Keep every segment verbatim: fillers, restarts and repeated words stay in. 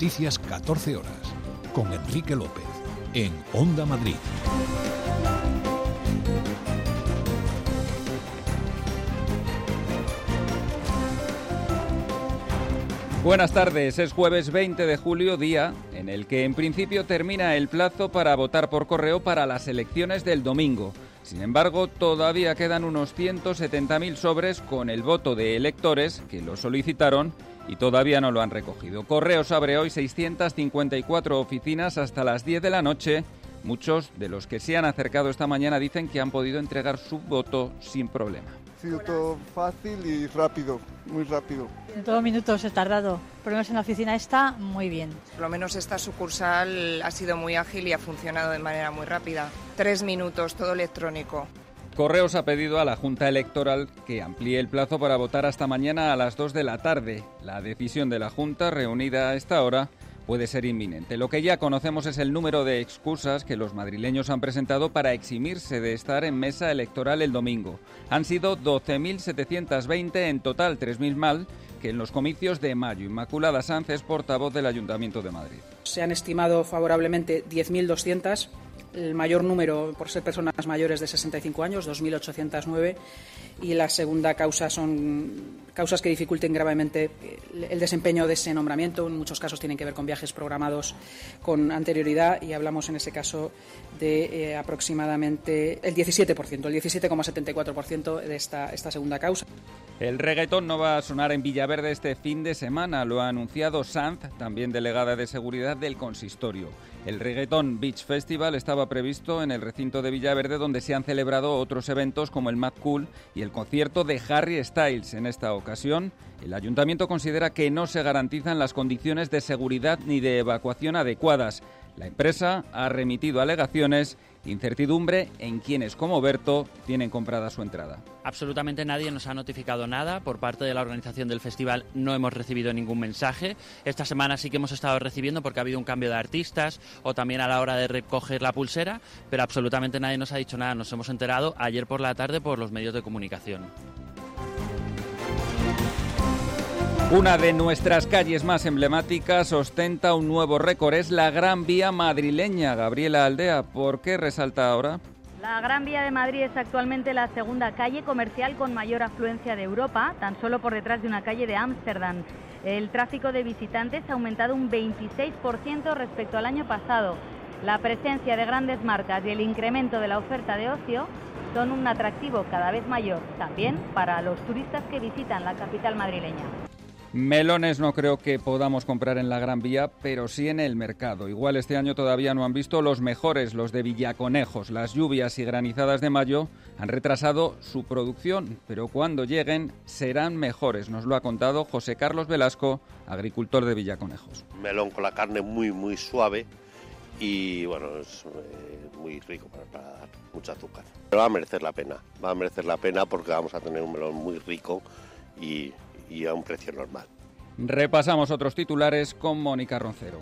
Noticias catorce horas, con Enrique López, en Onda Madrid. Buenas tardes, es jueves veinte de julio, día en el que en principio termina el plazo para votar por correo para las elecciones del domingo. Sin embargo, todavía quedan unos ciento setenta mil sobres con el voto de electores que lo solicitaron y todavía no lo han recogido. Correos abre hoy seiscientas cincuenta y cuatro oficinas hasta las diez de la noche. Muchos de los que se han acercado esta mañana dicen que han podido entregar su voto sin problema. Ha sido todo fácil y rápido, muy rápido. En dos minutos he tardado, por lo menos en la oficina está muy bien. Por lo menos esta sucursal ha sido muy ágil y ha funcionado de manera muy rápida. Tres minutos, todo electrónico. Correos ha pedido a la Junta Electoral que amplíe el plazo para votar hasta mañana a las dos de la tarde. La decisión de la Junta, reunida a esta hora, puede ser inminente. Lo que ya conocemos es el número de excusas que los madrileños han presentado para eximirse de estar en mesa electoral el domingo. Han sido doce mil setecientos veinte, en total tres mil más que en los comicios de mayo. Inmaculada Sanz es portavoz del Ayuntamiento de Madrid. Se han estimado favorablemente diez mil doscientas, el mayor número por ser personas mayores de sesenta y cinco años, dos mil ochocientos nueve, y la segunda causa son causas que dificulten gravemente el desempeño de ese nombramiento. En muchos casos tienen que ver con viajes programados con anterioridad y hablamos en ese caso de eh, aproximadamente el diecisiete por ciento, el diecisiete coma setenta y cuatro por ciento de esta, esta segunda causa. El reggaetón no va a sonar en Villaverde este fin de semana, lo ha anunciado Sanz, también delegada de seguridad del consistorio. El Reggaeton Beach Festival estaba previsto en el recinto de Villaverde, donde se han celebrado otros eventos como el Mad Cool y el concierto de Harry Styles. En esta ocasión, el ayuntamiento considera que no se garantizan las condiciones de seguridad ni de evacuación adecuadas. La empresa ha remitido alegaciones, incertidumbre en quienes, como Berto, tienen comprada su entrada. Absolutamente nadie nos ha notificado nada. Por parte de la organización del festival no hemos recibido ningún mensaje. Esta semana sí que hemos estado recibiendo porque ha habido un cambio de artistas o también a la hora de recoger la pulsera, pero absolutamente nadie nos ha dicho nada. Nos hemos enterado ayer por la tarde por los medios de comunicación. Una de nuestras calles más emblemáticas ostenta un nuevo récord, es la Gran Vía madrileña. Gabriela Aldea, ¿por qué resalta ahora? La Gran Vía de Madrid es actualmente la segunda calle comercial con mayor afluencia de Europa, tan solo por detrás de una calle de Ámsterdam. El tráfico de visitantes ha aumentado un veintiséis por ciento respecto al año pasado. La presencia de grandes marcas y el incremento de la oferta de ocio son un atractivo cada vez mayor, también para los turistas que visitan la capital madrileña. Melones no creo que podamos comprar en la Gran Vía, pero sí en el mercado. Igual este año todavía no han visto los mejores, los de Villaconejos. Las lluvias y granizadas de mayo han retrasado su producción, pero cuando lleguen serán mejores. Nos lo ha contado José Carlos Velasco, agricultor de Villaconejos. Melón con la carne muy, muy suave y bueno, es eh, muy rico para, para dar mucho azúcar. Pero va a merecer la pena, va a merecer la pena porque vamos a tener un melón muy rico y... y a un precio normal. Repasamos otros titulares con Mónica Roncero.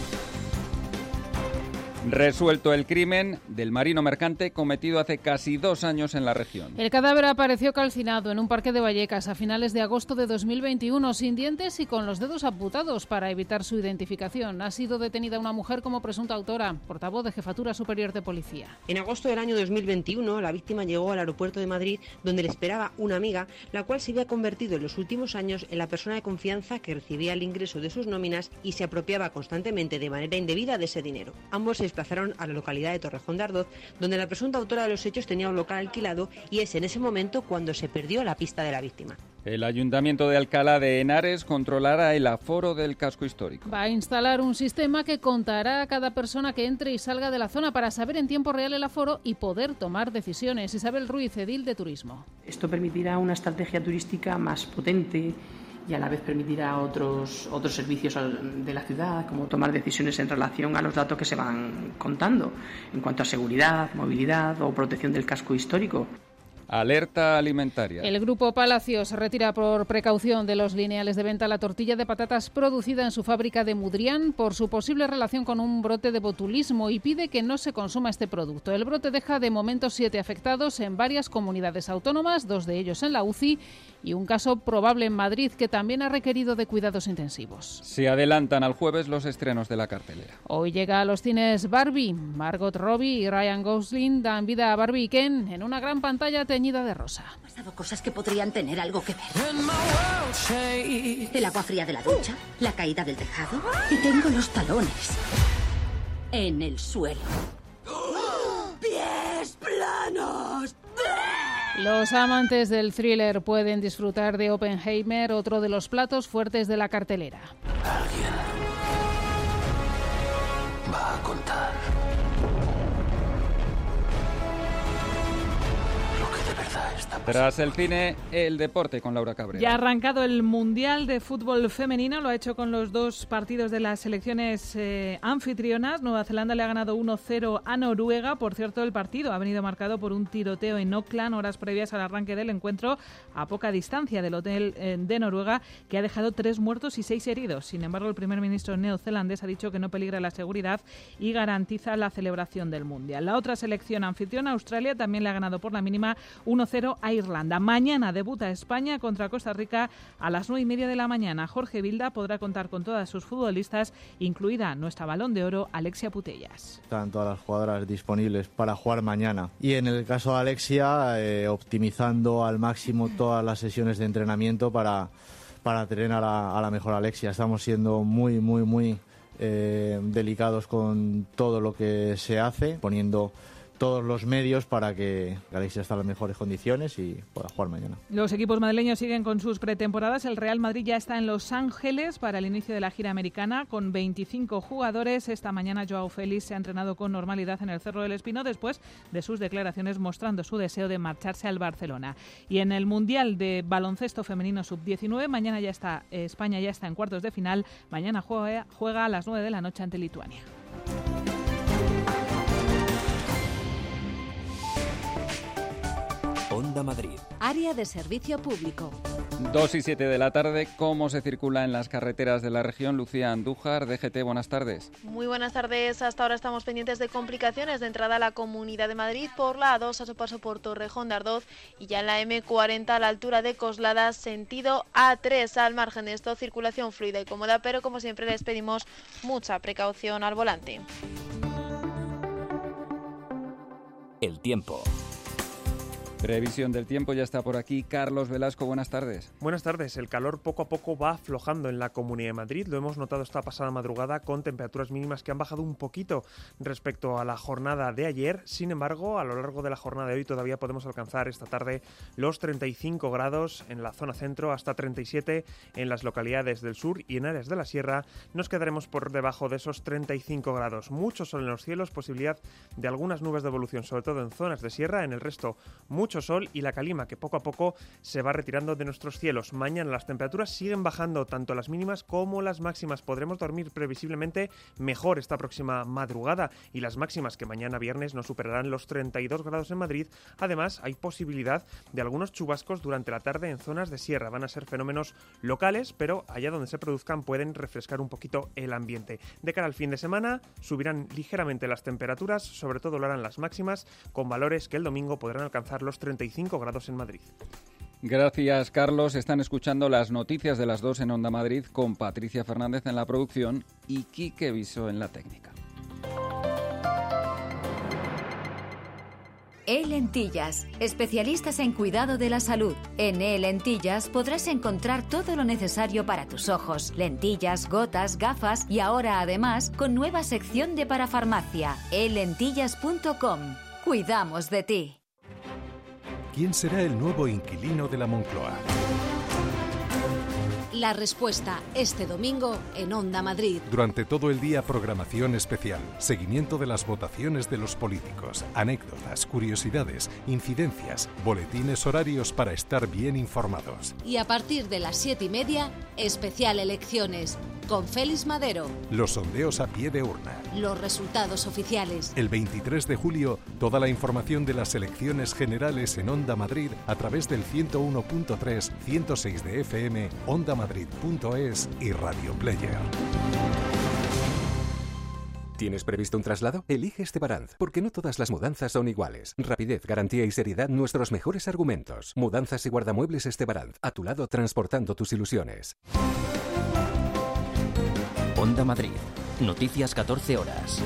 Resuelto el crimen del marino mercante cometido hace casi dos años en la región. El cadáver apareció calcinado en un parque de Vallecas a finales de agosto de dos mil veintiuno, sin dientes y con los dedos amputados para evitar su identificación. Ha sido detenida una mujer como presunta autora, portavoz de Jefatura Superior de Policía. En agosto del año dos mil veintiuno, la víctima llegó al aeropuerto de Madrid, donde le esperaba una amiga, la cual se había convertido en los últimos años en la persona de confianza que recibía el ingreso de sus nóminas y se apropiaba constantemente de manera indebida de ese dinero. Ambos se desplazaron a la localidad de Torrejón de Ardoz, donde la presunta autora de los hechos tenía un local alquilado y es en ese momento cuando se perdió la pista de la víctima. El Ayuntamiento de Alcalá de Henares controlará el aforo del casco histórico. Va a instalar un sistema que contará a cada persona que entre y salga de la zona para saber en tiempo real el aforo y poder tomar decisiones. Isabel Ruiz, edil de Turismo. Esto permitirá una estrategia turística más potente y a la vez permitirá otros, otros servicios de la ciudad, como tomar decisiones en relación a los datos que se van contando en cuanto a seguridad, movilidad o protección del casco histórico. Alerta alimentaria. El Grupo Palacios retira por precaución de los lineales de venta la tortilla de patatas producida en su fábrica de Mudrián por su posible relación con un brote de botulismo y pide que no se consuma este producto. El brote deja de momento siete afectados en varias comunidades autónomas, dos de ellos en la U C I y un caso probable en Madrid que también ha requerido de cuidados intensivos. Se adelantan al jueves los estrenos de la cartelera. Hoy llega a los cines Barbie. Margot Robbie y Ryan Gosling dan vida a Barbie y Ken en una gran pantalla teñida de rosa. Han pasado cosas que podrían tener algo que ver. El agua fría de la ducha, la caída del tejado y tengo los talones en el suelo. ¡Pies planos! Los amantes del thriller pueden disfrutar de Oppenheimer, otro de los platos fuertes de la cartelera. Alguien va a contar lo que de verdad está pasando. Tras el cine, el deporte con Laura Cabrera. Ya ha arrancado el Mundial de Fútbol Femenino, lo ha hecho con los dos partidos de las selecciones eh, anfitrionas. Nueva Zelanda le ha ganado uno cero a Noruega. Por cierto, el partido ha venido marcado por un tiroteo en Auckland horas previas al arranque del encuentro, a poca distancia del hotel eh, de Noruega, que ha dejado tres muertos y seis heridos. Sin embargo, el primer ministro neozelandés ha dicho que no peligra la seguridad y garantiza la celebración del Mundial. La otra selección anfitriona, Australia, también le ha ganado por la mínima uno cero a Irlanda. Mañana debuta España contra Costa Rica a las nueve y media de la mañana. Jorge Vilda podrá contar con todas sus futbolistas, incluida nuestra Balón de Oro, Alexia Putellas. Están todas las jugadoras disponibles para jugar mañana. Y en el caso de Alexia, eh, optimizando al máximo todas las sesiones de entrenamiento para, para tener a la, a la mejor Alexia. Estamos siendo muy, muy, muy eh, delicados con todo lo que se hace, poniendo todos los medios para que Alexia esté en las mejores condiciones y pueda jugar mañana. Los equipos madrileños siguen con sus pretemporadas. El Real Madrid ya está en Los Ángeles para el inicio de la gira americana con veinticinco jugadores. Esta mañana Joao Félix se ha entrenado con normalidad en el Cerro del Espino después de sus declaraciones mostrando su deseo de marcharse al Barcelona. Y en el Mundial de Baloncesto Femenino sub diecinueve, mañana ya está, eh, España ya está en cuartos de final. Mañana juega, juega a las nueve de la noche ante Lituania. Onda Madrid. Área de servicio público. dos y siete de la tarde. ¿Cómo se circula en las carreteras de la región? Lucía Andújar, D G T, buenas tardes. Muy buenas tardes. Hasta ahora estamos pendientes de complicaciones de entrada a la Comunidad de Madrid por la A dos a su paso por Torrejón de Ardoz y ya en la M cuarenta a la altura de Coslada, sentido A tres. Al margen de esto, circulación fluida y cómoda, pero como siempre les pedimos mucha precaución al volante. El tiempo. Previsión del tiempo, ya está por aquí Carlos Velasco, buenas tardes. Buenas tardes. El calor poco a poco va aflojando en la Comunidad de Madrid. Lo hemos notado esta pasada madrugada con temperaturas mínimas que han bajado un poquito respecto a la jornada de ayer. Sin embargo, a lo largo de la jornada de hoy todavía podemos alcanzar esta tarde los treinta y cinco grados en la zona centro, hasta treinta y siete en las localidades del sur, y en áreas de la sierra nos quedaremos por debajo de esos treinta y cinco grados. Mucho sol en los cielos, posibilidad de algunas nubes de evolución, sobre todo en zonas de sierra. En el resto, mucho Mucho sol y la calima que poco a poco se va retirando de nuestros cielos. Mañana las temperaturas siguen bajando, tanto las mínimas como las máximas. Podremos dormir previsiblemente mejor esta próxima madrugada, y las máximas, que mañana viernes no superarán los treinta y dos grados en Madrid. Además, hay posibilidad de algunos chubascos durante la tarde en zonas de sierra. Van a ser fenómenos locales, pero allá donde se produzcan pueden refrescar un poquito el ambiente. De cara al fin de semana, subirán ligeramente las temperaturas, sobre todo lo harán las máximas, con valores que el domingo podrán alcanzar los treinta y cinco grados en Madrid. Gracias, Carlos. Están escuchando las noticias de las dos en Onda Madrid con Patricia Fernández en la producción y Quique Viso en la técnica. E-Lentillas, especialistas en cuidado de la salud. En E-Lentillas podrás encontrar todo lo necesario para tus ojos. Lentillas, gotas, gafas y ahora además con nueva sección de parafarmacia. e lentillas punto com. Cuidamos de ti. ¿Quién será el nuevo inquilino de la Moncloa? La respuesta este domingo en Onda Madrid. Durante todo el día, programación especial, seguimiento de las votaciones de los políticos, anécdotas, curiosidades, incidencias, boletines horarios para estar bien informados. Y a partir de las siete y media, especial elecciones. con Félix Madero. Los sondeos a pie de urna. Los resultados oficiales. El veintitrés de julio, toda la información de las elecciones generales en Onda Madrid a través del ciento uno punto tres, ciento seis de F M, ondamadrid punto es y Radio Player. ¿Tienes previsto un traslado? Elige Estebaranz, porque no todas las mudanzas son iguales. Rapidez, garantía y seriedad, nuestros mejores argumentos. Mudanzas y guardamuebles Estebaranz, a tu lado transportando tus ilusiones. Onda Madrid, noticias catorce horas.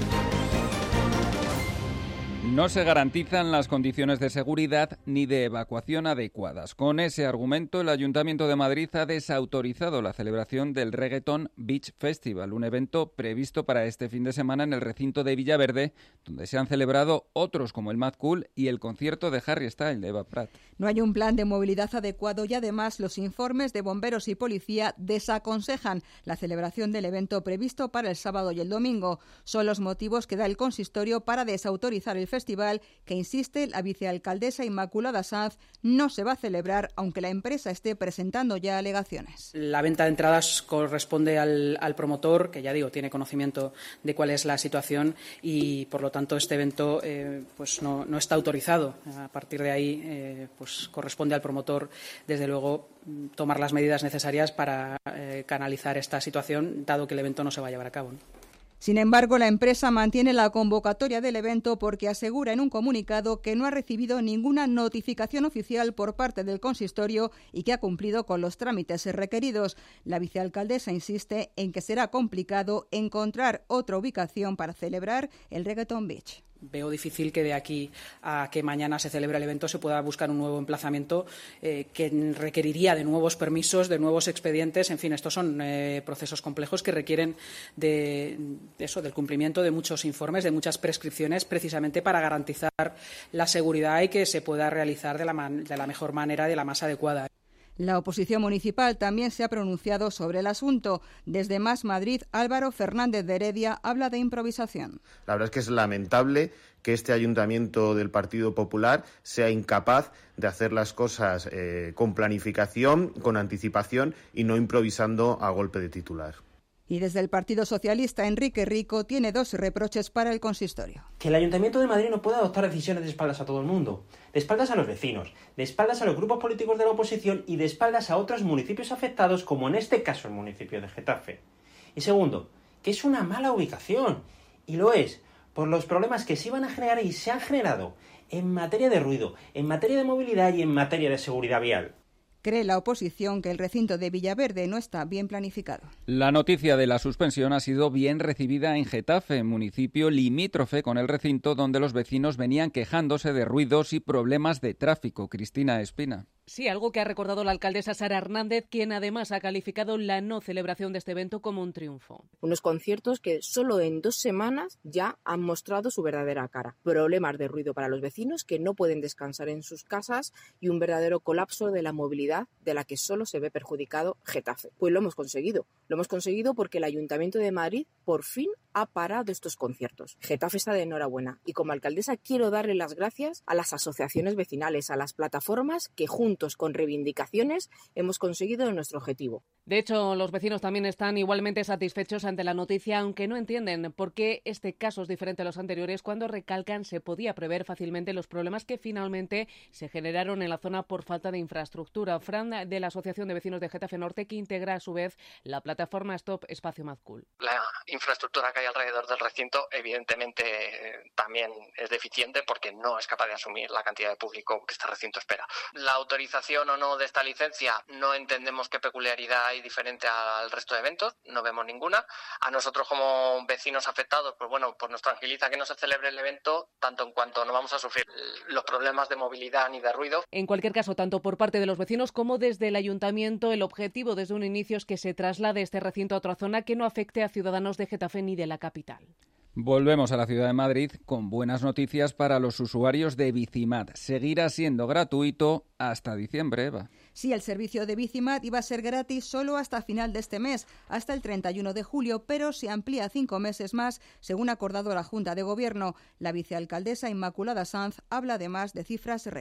No se garantizan las condiciones de seguridad ni de evacuación adecuadas. Con ese argumento, el Ayuntamiento de Madrid ha desautorizado la celebración del Reggaeton Beach Festival, un evento previsto para este fin de semana en el recinto de Villaverde, donde se han celebrado otros como el Mad Cool y el concierto de Harry Styles de Eva Pratt. No hay un plan de movilidad adecuado y además los informes de bomberos y policía desaconsejan la celebración del evento previsto para el sábado y el domingo. Son los motivos que da el consistorio para desautorizar el festival, que insiste la vicealcaldesa Inmaculada Sanz no se va a celebrar aunque la empresa esté presentando ya alegaciones. La venta de entradas corresponde al, al promotor, que ya digo, tiene conocimiento de cuál es la situación y por lo tanto este evento eh, pues no, no está autorizado. A partir de ahí eh, pues corresponde al promotor, desde luego, tomar las medidas necesarias para eh, canalizar esta situación, dado que el evento no se va a llevar a cabo, ¿no? Sin embargo, la empresa mantiene la convocatoria del evento porque asegura en un comunicado que no ha recibido ninguna notificación oficial por parte del consistorio y que ha cumplido con los trámites requeridos. La vicealcaldesa insiste en que será complicado encontrar otra ubicación para celebrar el Reggaeton Beach. Veo difícil que de aquí a que mañana se celebre el evento se pueda buscar un nuevo emplazamiento eh, que requeriría de nuevos permisos, de nuevos expedientes. En fin, estos son eh, procesos complejos que requieren de, de eso, del cumplimiento de muchos informes, de muchas prescripciones, precisamente para garantizar la seguridad y que se pueda realizar de la, man, de la mejor manera, de la más adecuada. La oposición municipal también se ha pronunciado sobre el asunto. Desde Más Madrid, Álvaro Fernández de Heredia habla de improvisación. La verdad es que es lamentable que este ayuntamiento del Partido Popular sea incapaz de hacer las cosas eh, con planificación, con anticipación y no improvisando a golpe de titular. Y desde el Partido Socialista, Enrique Rico tiene dos reproches para el consistorio. Que el Ayuntamiento de Madrid no pueda adoptar decisiones de espaldas a todo el mundo, de espaldas a los vecinos, de espaldas a los grupos políticos de la oposición y de espaldas a otros municipios afectados, como en este caso el municipio de Getafe. Y segundo, que es una mala ubicación, y lo es por los problemas que se iban a generar y se han generado en materia de ruido, en materia de movilidad y en materia de seguridad vial. Cree la oposición que el recinto de Villaverde no está bien planificado. La noticia de la suspensión ha sido bien recibida en Getafe, municipio limítrofe con el recinto, donde los vecinos venían quejándose de ruidos y problemas de tráfico. Cristina Espina. Sí, algo que ha recordado la alcaldesa Sara Hernández, quien además ha calificado la no celebración de este evento como un triunfo. Unos conciertos que solo en dos semanas ya han mostrado su verdadera cara. Problemas de ruido para los vecinos que no pueden descansar en sus casas y un verdadero colapso de la movilidad de la que solo se ve perjudicado Getafe. Pues lo hemos conseguido. Lo hemos conseguido porque el Ayuntamiento de Madrid por fin ha parado estos conciertos. Getafe está de enhorabuena y como alcaldesa quiero darle las gracias a las asociaciones vecinales, a las plataformas que juntos con reivindicaciones hemos conseguido nuestro objetivo. De hecho, los vecinos también están igualmente satisfechos ante la noticia, aunque no entienden por qué este caso es diferente a los anteriores, cuando recalcan se podía prever fácilmente los problemas que finalmente se generaron en la zona por falta de infraestructura. Fran, de la Asociación de Vecinos de Getafe Norte, que integra a su vez la plataforma Stop Espacio Mad Cool. La infraestructura que hay alrededor del recinto evidentemente también es deficiente porque no es capaz de asumir la cantidad de público que este recinto espera. La autorización o no de esta licencia, no entendemos qué peculiaridad hay diferente al resto de eventos, no vemos ninguna. A nosotros como vecinos afectados, pues bueno, pues nos tranquiliza que no se celebre el evento, tanto en cuanto no vamos a sufrir los problemas de movilidad ni de ruido. En cualquier caso, tanto por parte de los vecinos como desde el ayuntamiento, el objetivo desde un inicio es que se traslade este recinto a otra zona que no afecte a ciudadanos de Getafe ni de la capital. Volvemos a la ciudad de Madrid con buenas noticias para los usuarios de Bicimat. Seguirá siendo gratuito hasta diciembre, Eva. Sí, el servicio de Bicimat iba a ser gratis solo hasta final de este mes, hasta el treinta y uno de julio, pero se amplía cinco meses más, según ha acordado la Junta de Gobierno. La vicealcaldesa Inmaculada Sanz habla además de cifras récord.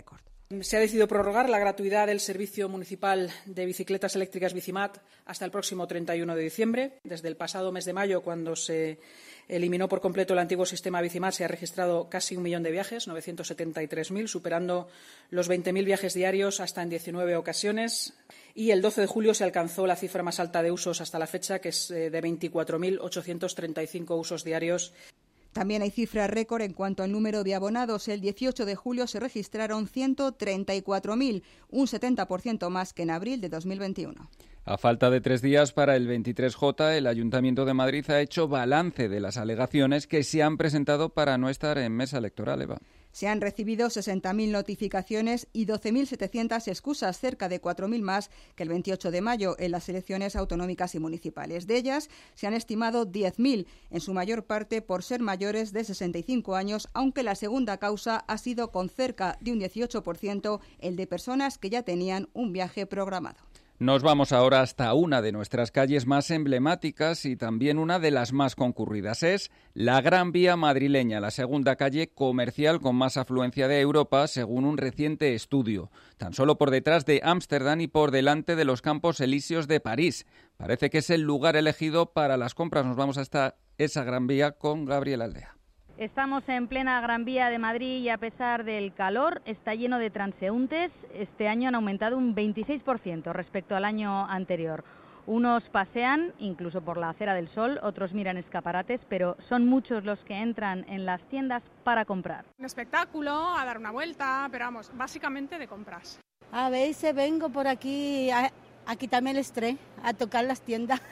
Se ha decidido prorrogar la gratuidad del servicio municipal de bicicletas eléctricas Bicimat hasta el próximo treinta y uno de diciembre. Desde el pasado mes de mayo, cuando se eliminó por completo el antiguo sistema Bicimat, se ha registrado casi un millón de viajes, novecientos setenta y tres mil, superando los veinte mil viajes diarios hasta en diecinueve ocasiones. Y el doce de julio se alcanzó la cifra más alta de usos hasta la fecha, que es de veinticuatro mil ochocientos treinta y cinco usos diarios. También hay cifras récord en cuanto al número de abonados. El dieciocho de julio se registraron ciento treinta y cuatro mil, un setenta por ciento más que en abril de dos mil veintiuno. A falta de tres días para el veintitrés J, el Ayuntamiento de Madrid ha hecho balance de las alegaciones que se han presentado para no estar en mesa electoral, Eva. Se han recibido sesenta mil notificaciones y doce mil setecientas excusas, cerca de cuatro mil más que el veintiocho de mayo en las elecciones autonómicas y municipales. De ellas se han estimado diez mil, en su mayor parte por ser mayores de sesenta y cinco años, aunque la segunda causa ha sido con cerca de un dieciocho por ciento el de personas que ya tenían un viaje programado. Nos vamos ahora hasta una de nuestras calles más emblemáticas y también una de las más concurridas. Es la Gran Vía madrileña, la segunda calle comercial con más afluencia de Europa, según un reciente estudio. Tan solo por detrás de Ámsterdam y por delante de los Campos Elíseos de París. Parece que es el lugar elegido para las compras. Nos vamos hasta esa Gran Vía con Gabriel Aldea. Estamos en plena Gran Vía de Madrid y a pesar del calor está lleno de transeúntes. Este año han aumentado un veintiséis por ciento respecto al año anterior. Unos pasean incluso por la Acera del Sol, otros miran escaparates, pero son muchos los que entran en las tiendas para comprar. Un espectáculo, a dar una vuelta, pero vamos, básicamente de compras. A veces vengo por aquí a, a quitarme el estrés, a tocar las tiendas.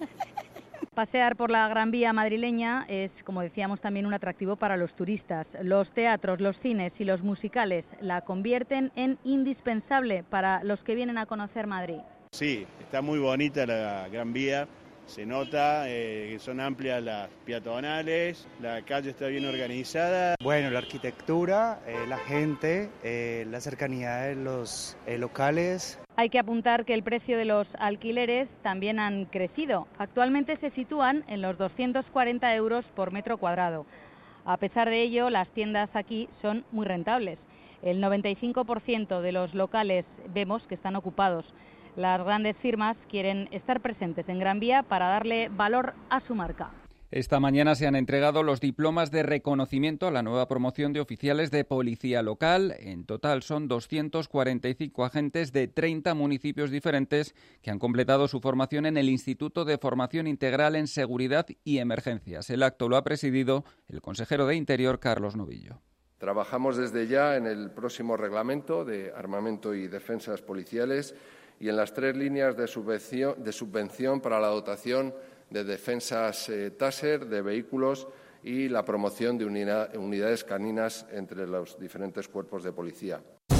Pasear por la Gran Vía madrileña es, como decíamos, también un atractivo para los turistas. Los teatros, los cines y los musicales la convierten en indispensable para los que vienen a conocer Madrid. Sí, está muy bonita la Gran Vía, se nota eh, que son amplias las peatonales, la calle está bien organizada. Bueno, la arquitectura, eh, la gente, eh, la cercanía de los eh, locales. Hay que apuntar que el precio de los alquileres también han crecido. Actualmente se sitúan en los doscientos cuarenta euros por metro cuadrado. A pesar de ello, las tiendas aquí son muy rentables. El noventa y cinco por ciento de los locales vemos que están ocupados. Las grandes firmas quieren estar presentes en Gran Vía para darle valor a su marca. Esta mañana se han entregado los diplomas de reconocimiento a la nueva promoción de oficiales de policía local. En total son doscientos cuarenta y cinco agentes de treinta municipios diferentes que han completado su formación en el Instituto de Formación Integral en Seguridad y Emergencias. El acto lo ha presidido el consejero de Interior, Carlos Novillo. Trabajamos desde ya en el próximo reglamento de armamento y defensas policiales y en las tres líneas de subvención, de subvención para la dotación de defensas eh, Taser, de vehículos y la promoción de unidad, unidades caninas entre los diferentes cuerpos de policía.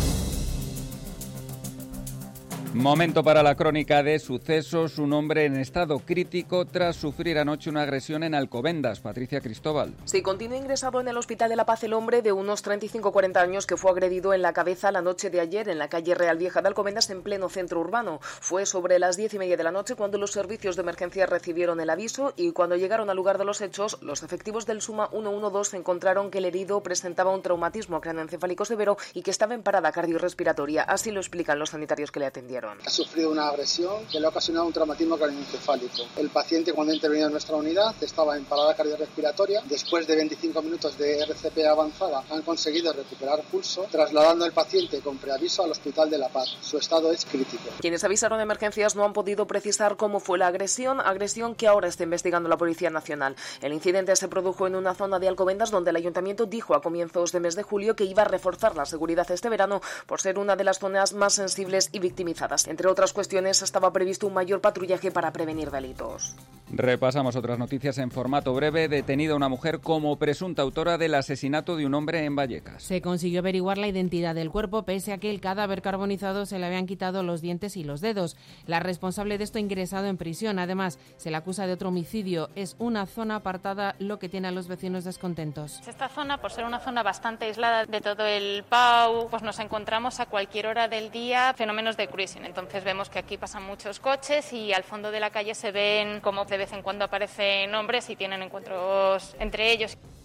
Momento para la crónica de sucesos. Un hombre en estado crítico tras sufrir anoche una agresión en Alcobendas. Patricia Cristóbal. Sí, continúa ingresado en el Hospital de la Paz el hombre de unos treinta y cinco a cuarenta años que fue agredido en la cabeza la noche de ayer en la calle Real Vieja de Alcobendas, en pleno centro urbano. Fue sobre las diez y media de la noche cuando los servicios de emergencia recibieron el aviso y cuando llegaron al lugar de los hechos, los efectivos del SUMA ciento doce encontraron que el herido presentaba un traumatismo craneoencefálico severo y que estaba en parada cardiorrespiratoria. Así lo explican los sanitarios que le atendieron. Ha sufrido una agresión que le ha ocasionado un traumatismo craneoencefálico. El paciente, cuando ha intervenido en nuestra unidad, estaba en parada cardiorrespiratoria. Después de veinticinco minutos de R C P avanzada, han conseguido recuperar pulso, trasladando al paciente con preaviso al Hospital de la Paz. Su estado es crítico. Quienes avisaron de emergencias no han podido precisar cómo fue la agresión, agresión que ahora está investigando la Policía Nacional. El incidente se produjo en una zona de Alcobendas donde el Ayuntamiento dijo a comienzos de mes de julio que iba a reforzar la seguridad este verano por ser una de las zonas más sensibles y victimizadas. Entre otras cuestiones, estaba previsto un mayor patrullaje para prevenir delitos. Repasamos otras noticias en formato breve. Detenida una mujer como presunta autora del asesinato de un hombre en Vallecas. Se consiguió averiguar la identidad del cuerpo, pese a que el cadáver carbonizado se le habían quitado los dientes y los dedos. La responsable de esto ha ingresado en prisión. Además, se le acusa de otro homicidio. Es una zona apartada, lo que tiene a los vecinos descontentos. Esta zona, por ser una zona bastante aislada de todo el Pau, pues nos encontramos a cualquier hora del día fenómenos de cruising. Entonces vemos que aquí pasan muchos coches y al fondo de la calle se ven como de vez en cuando aparecen hombres y tienen encuentros entre ellos.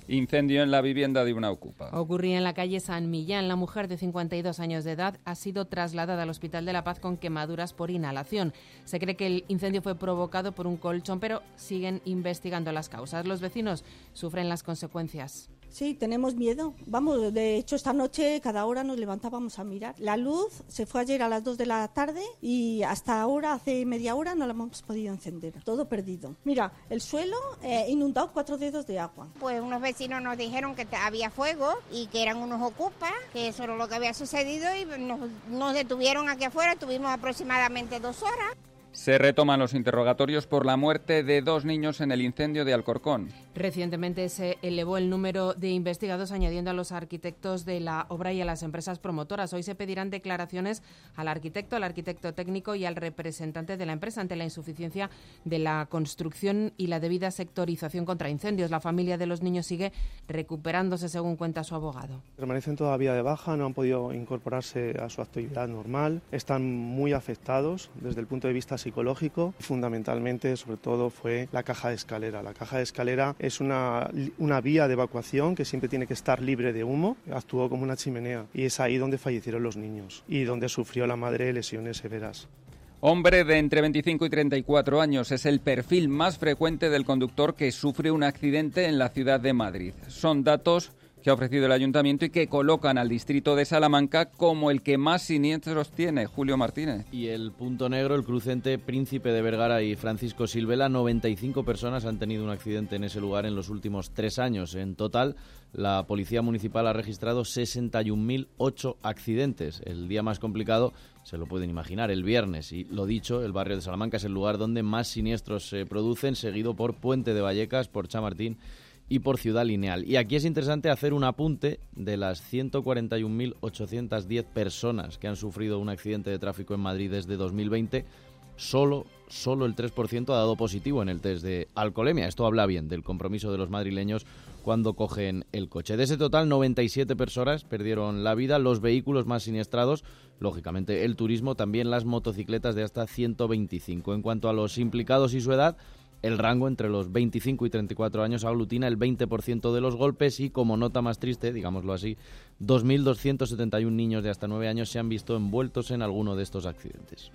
Incendio en la vivienda de una ocupa. Ocurría en la calle San Millán. La mujer de cincuenta y dos años de edad ha sido trasladada al Hospital de la Paz con quemaduras por inhalación. Se cree que el incendio fue provocado por un colchón, pero siguen investigando las causas. Los vecinos sufren las consecuencias. Sí, tenemos miedo. Vamos, de hecho, esta noche cada hora nos levantábamos a mirar. La luz se fue ayer a las dos de la tarde y hasta ahora, hace media hora, no la hemos podido encender. Todo perdido. Mira, el suelo eh, inundado, cuatro dedos de agua. Pues unos vecinos nos dijeron que había fuego y que eran unos ocupas, que eso era lo que había sucedido y nos, nos detuvieron aquí afuera. Tuvimos aproximadamente dos horas. Se retoman los interrogatorios por la muerte de dos niños en el incendio de Alcorcón. Recientemente se elevó el número de investigados añadiendo a los arquitectos de la obra y a las empresas promotoras. Hoy se pedirán declaraciones al arquitecto, al arquitecto técnico y al representante de la empresa ante la insuficiencia de la construcción y la debida sectorización contra incendios. La familia de los niños sigue recuperándose, según cuenta su abogado. Permanecen todavía de baja, no han podido incorporarse a su actividad normal, están muy afectados desde el punto de vista psicológico. Fundamentalmente, sobre todo, fue la caja de escalera. La caja de escalera es una, una vía de evacuación que siempre tiene que estar libre de humo. Actuó como una chimenea y es ahí donde fallecieron los niños y donde sufrió la madre lesiones severas. Hombre de entre veinticinco y treinta y cuatro años es el perfil más frecuente del conductor que sufre un accidente en la ciudad de Madrid. Son datos que ha ofrecido el Ayuntamiento y que colocan al distrito de Salamanca como el que más siniestros tiene. Julio Martínez. Y el punto negro, el crucente Príncipe de Vergara y Francisco Silvela, noventa y cinco personas han tenido un accidente en ese lugar en los últimos tres años. En total, la Policía Municipal ha registrado sesenta y un mil ocho accidentes. El día más complicado, se lo pueden imaginar, el viernes. Y lo dicho, el barrio de Salamanca es el lugar donde más siniestros se producen, seguido por Puente de Vallecas, por Chamartín y por Ciudad Lineal. Y aquí es interesante hacer un apunte de las ciento cuarenta y un mil ochocientas diez personas que han sufrido un accidente de tráfico en Madrid desde dos mil veinte. Solo, solo el tres por ciento ha dado positivo en el test de alcoholemia. Esto habla bien del compromiso de los madrileños cuando cogen el coche. De ese total, noventa y siete personas perdieron la vida. Los vehículos más siniestrados, lógicamente el turismo, también las motocicletas de hasta ciento veinticinco. En cuanto a los implicados y su edad, el rango entre los veinticinco y treinta y cuatro años aglutina el veinte por ciento de los golpes y, como nota más triste, digámoslo así, dos mil doscientos setenta y uno niños de hasta nueve años se han visto envueltos en alguno de estos accidentes.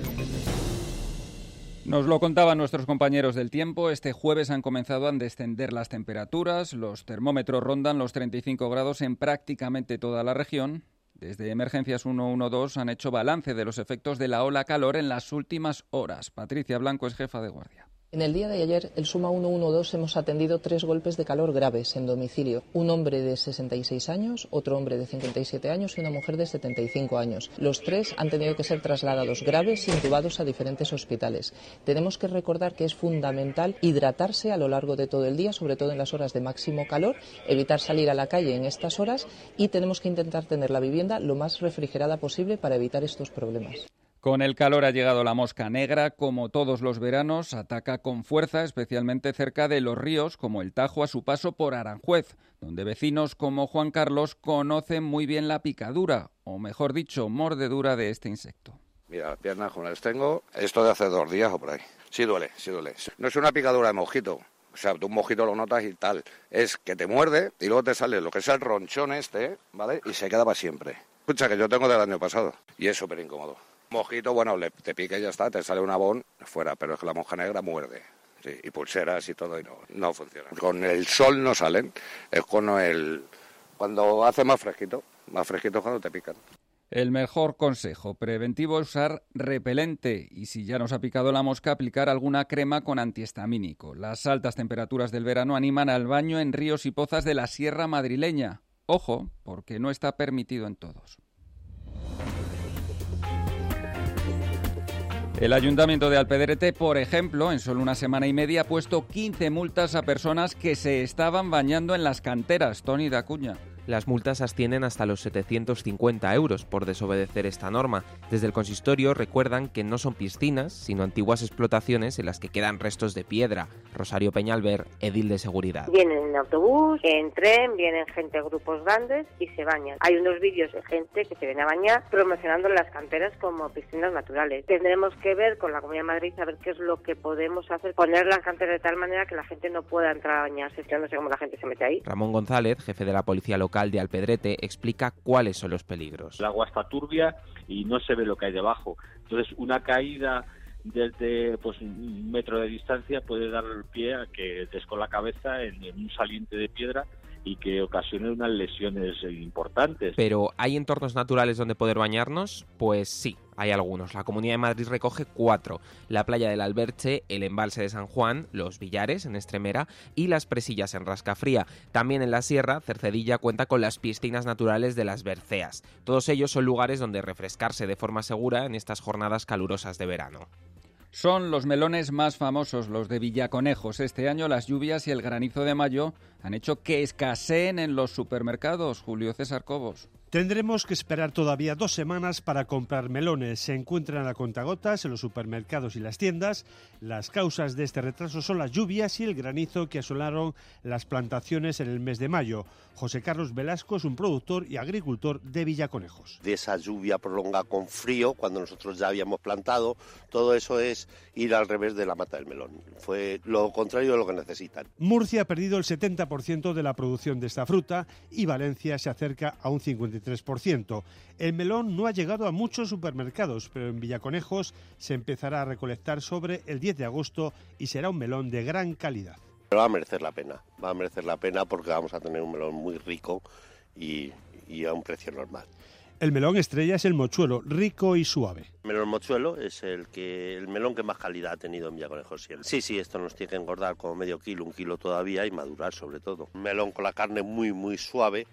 Nos lo contaban nuestros compañeros del tiempo. Este jueves han comenzado a descender las temperaturas. Los termómetros rondan los treinta y cinco grados en prácticamente toda la región. Desde Emergencias ciento doce han hecho balance de los efectos de la ola calor en las últimas horas. Patricia Blanco es jefa de guardia. En el día de ayer, el Suma ciento doce hemos atendido tres golpes de calor graves en domicilio. Un hombre de sesenta y seis años, otro hombre de cincuenta y siete años y una mujer de setenta y cinco años. Los tres han tenido que ser trasladados graves e intubados a diferentes hospitales. Tenemos que recordar que es fundamental hidratarse a lo largo de todo el día, sobre todo en las horas de máximo calor, evitar salir a la calle en estas horas y tenemos que intentar tener la vivienda lo más refrigerada posible para evitar estos problemas. Con el calor ha llegado la mosca negra. Como todos los veranos, ataca con fuerza, especialmente cerca de los ríos, como el Tajo a su paso por Aranjuez, donde vecinos como Juan Carlos conocen muy bien la picadura, o mejor dicho, mordedura de este insecto. Mira, las piernas como las tengo, esto de hace dos días o por ahí. Sí duele, sí duele. No es una picadura de mosquito. O sea, tú un mosquito lo notas y tal. Es que te muerde y luego te sale lo que es el ronchón este, ¿vale? Y se queda para siempre. Escucha, que yo tengo del año pasado y es súper incómodo. Mosquito, bueno, le, te pica y ya está, te sale un abón fuera, pero es que la mosca negra muerde. Sí, y pulseras y todo, y no, no funciona. Con el sol no salen, es con el... cuando hace más fresquito, más fresquito cuando te pican. El mejor consejo preventivo es usar repelente y, si ya nos ha picado la mosca, aplicar alguna crema con antihistamínico. Las altas temperaturas del verano animan al baño en ríos y pozas de la sierra madrileña. Ojo, porque no está permitido en todos. El Ayuntamiento de Alpedrete, por ejemplo, en solo una semana y media ha puesto quince multas a personas que se estaban bañando en las canteras. Toni Dacuña. Las multas ascienden hasta los setecientos cincuenta euros por desobedecer esta norma. Desde el consistorio recuerdan que no son piscinas, sino antiguas explotaciones en las que quedan restos de piedra. Rosario Peñalver, edil de seguridad. Vienen en autobús, en tren, vienen gente de grupos grandes y se bañan. Hay unos vídeos de gente que se viene a bañar promocionando las canteras como piscinas naturales. Tendremos que ver con la Comunidad de Madrid a ver qué es lo que podemos hacer, poner las canteras de tal manera que la gente no pueda entrar a bañarse. Yo no sé cómo la gente se mete ahí. Ramón González, jefe de la Policía Local de Alpedrete, explica cuáles son los peligros. El agua está turbia y no se ve lo que hay debajo. Entonces, una caída desde pues un metro de distancia puede dar pie a que des con la cabeza en, en un saliente de piedra y que ocasione unas lesiones importantes. ¿Pero hay entornos naturales donde poder bañarnos? Pues sí, hay algunos. La Comunidad de Madrid recoge cuatro: la playa del Alberche, el embalse de San Juan, los Villares en Estremera y las Presillas en Rascafría. También en la Sierra, Cercedilla cuenta con las piscinas naturales de las Berceas. Todos ellos son lugares donde refrescarse de forma segura en estas jornadas calurosas de verano. Son los melones más famosos, los de Villaconejos. Este año las lluvias y el granizo de mayo han hecho que escaseen en los supermercados. Julio César Cobos. Tendremos que esperar todavía dos semanas para comprar melones. Se encuentran a contagotas en los supermercados y las tiendas. Las causas de este retraso son las lluvias y el granizo que asolaron las plantaciones en el mes de mayo. José Carlos Velasco es un productor y agricultor de Villaconejos. De esa lluvia prolongada con frío, cuando nosotros ya habíamos plantado, todo eso es ir al revés de la mata del melón. Fue lo contrario de lo que necesitan. Murcia ha perdido el setenta por ciento de la producción de esta fruta y Valencia se acerca a un cincuenta y tres por ciento. El melón no ha llegado a muchos supermercados, pero en Villaconejos se empezará a recolectar sobre el diez de agosto y será un melón de gran calidad. Pero va a merecer la pena, va a merecer la pena porque vamos a tener un melón muy rico y, y a un precio normal. El melón estrella es el mochuelo, rico y suave. El melón mochuelo es el que el melón que más calidad ha tenido en Villaconejos siempre. Sí, sí, esto nos tiene que engordar como medio kilo, un kilo todavía y madurar sobre todo. Un melón con la carne muy, muy suave.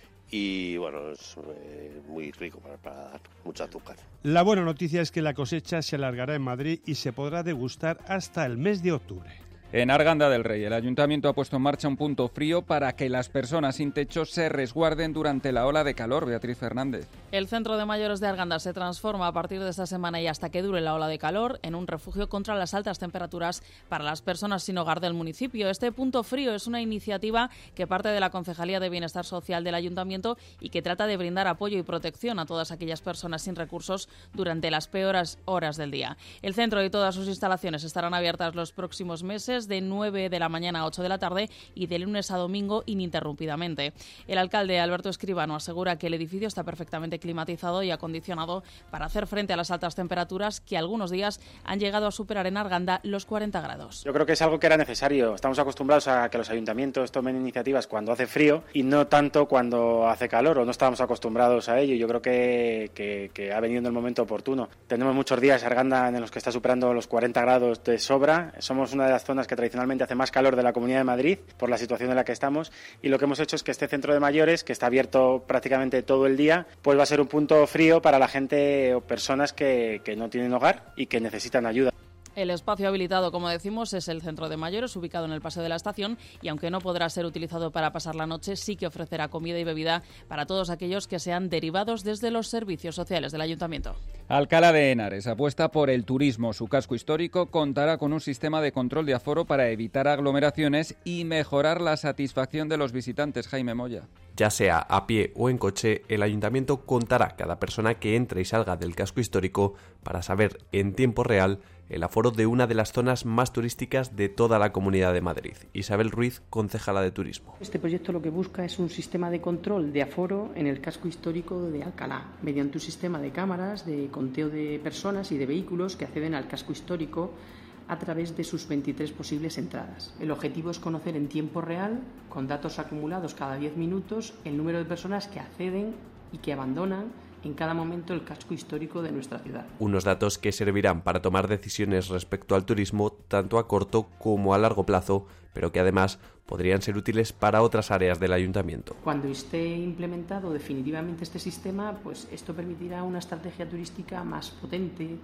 Y bueno, es eh, muy rico para, para dar mucho azúcar. La buena noticia es que la cosecha se alargará en Madrid y se podrá degustar hasta el mes de octubre. En Arganda del Rey, el Ayuntamiento ha puesto en marcha un punto frío para que las personas sin techo se resguarden durante la ola de calor. Beatriz Fernández. El Centro de Mayores de Arganda se transforma a partir de esta semana y hasta que dure la ola de calor en un refugio contra las altas temperaturas para las personas sin hogar del municipio. Este punto frío es una iniciativa que parte de la Concejalía de Bienestar Social del Ayuntamiento y que trata de brindar apoyo y protección a todas aquellas personas sin recursos durante las peores horas del día. El centro y todas sus instalaciones estarán abiertas los próximos meses de nueve de la mañana a ocho de la tarde y de lunes a domingo ininterrumpidamente. El alcalde Alberto Escribano asegura que el edificio está perfectamente climatizado y acondicionado para hacer frente a las altas temperaturas que algunos días han llegado a superar en Arganda los cuarenta grados. Yo creo que es algo que era necesario. Estamos acostumbrados a que los ayuntamientos tomen iniciativas cuando hace frío y no tanto cuando hace calor, o no estábamos acostumbrados a ello. Yo creo que, que, que ha venido en el momento oportuno. Tenemos muchos días Arganda en los que está superando los cuarenta grados de sobra. Somos una de las zonas que tradicionalmente hace más calor de la Comunidad de Madrid por la situación en la que estamos, y lo que hemos hecho es que este centro de mayores, que está abierto prácticamente todo el día, pues va a ser un punto frío para la gente o personas que, que no tienen hogar y que necesitan ayuda. El espacio habilitado, como decimos, es el Centro de Mayores, ubicado en el Paseo de la Estación, y aunque no podrá ser utilizado para pasar la noche, sí que ofrecerá comida y bebida para todos aquellos que sean derivados desde los servicios sociales del Ayuntamiento. Alcalá de Henares apuesta por el turismo. Su casco histórico contará con un sistema de control de aforo para evitar aglomeraciones y mejorar la satisfacción de los visitantes. Jaime Moya. Ya sea a pie o en coche, el Ayuntamiento contará cada persona que entre y salga del casco histórico para saber en tiempo real el aforo de una de las zonas más turísticas de toda la Comunidad de Madrid. Isabel Ruiz, concejala de Turismo. Este proyecto lo que busca es un sistema de control de aforo en el casco histórico de Alcalá, mediante un sistema de cámaras, de conteo de personas y de vehículos que acceden al casco histórico a través de sus veintitrés posibles entradas. El objetivo es conocer en tiempo real, con datos acumulados cada diez minutos, el número de personas que acceden y que abandonan en cada momento el casco histórico de nuestra ciudad. Unos datos que servirán para tomar decisiones respecto al turismo tanto a corto como a largo plazo, pero que además podrían ser útiles para otras áreas del Ayuntamiento. Cuando esté implementado definitivamente este sistema, pues esto permitirá una estrategia turística más potente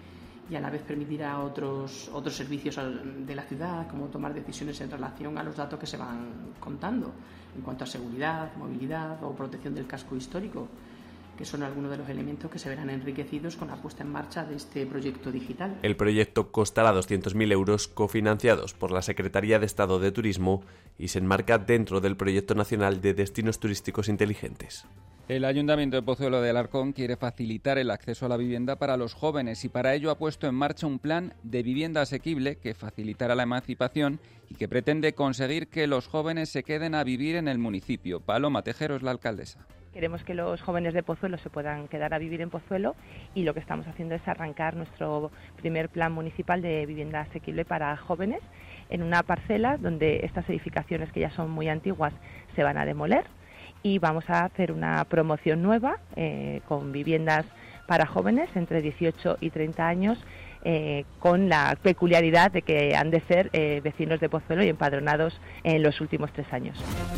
y a la vez permitirá otros, otros servicios de la ciudad, como tomar decisiones en relación a los datos que se van contando en cuanto a seguridad, movilidad o protección del casco histórico, que son algunos de los elementos que se verán enriquecidos con la puesta en marcha de este proyecto digital. El proyecto costará doscientos mil euros, cofinanciados por la Secretaría de Estado de Turismo, y se enmarca dentro del Proyecto Nacional de Destinos Turísticos Inteligentes. El Ayuntamiento de Pozuelo de Alarcón quiere facilitar el acceso a la vivienda para los jóvenes y para ello ha puesto en marcha un plan de vivienda asequible que facilitará la emancipación y que pretende conseguir que los jóvenes se queden a vivir en el municipio. Paloma Tejero es la alcaldesa. Queremos que los jóvenes de Pozuelo se puedan quedar a vivir en Pozuelo y lo que estamos haciendo es arrancar nuestro primer plan municipal de vivienda asequible para jóvenes en una parcela donde estas edificaciones, que ya son muy antiguas, se van a demoler. Y vamos a hacer una promoción nueva eh, con viviendas para jóvenes entre dieciocho y treinta años, eh, con la peculiaridad de que han de ser eh, vecinos de Pozuelo y empadronados en los últimos tres años.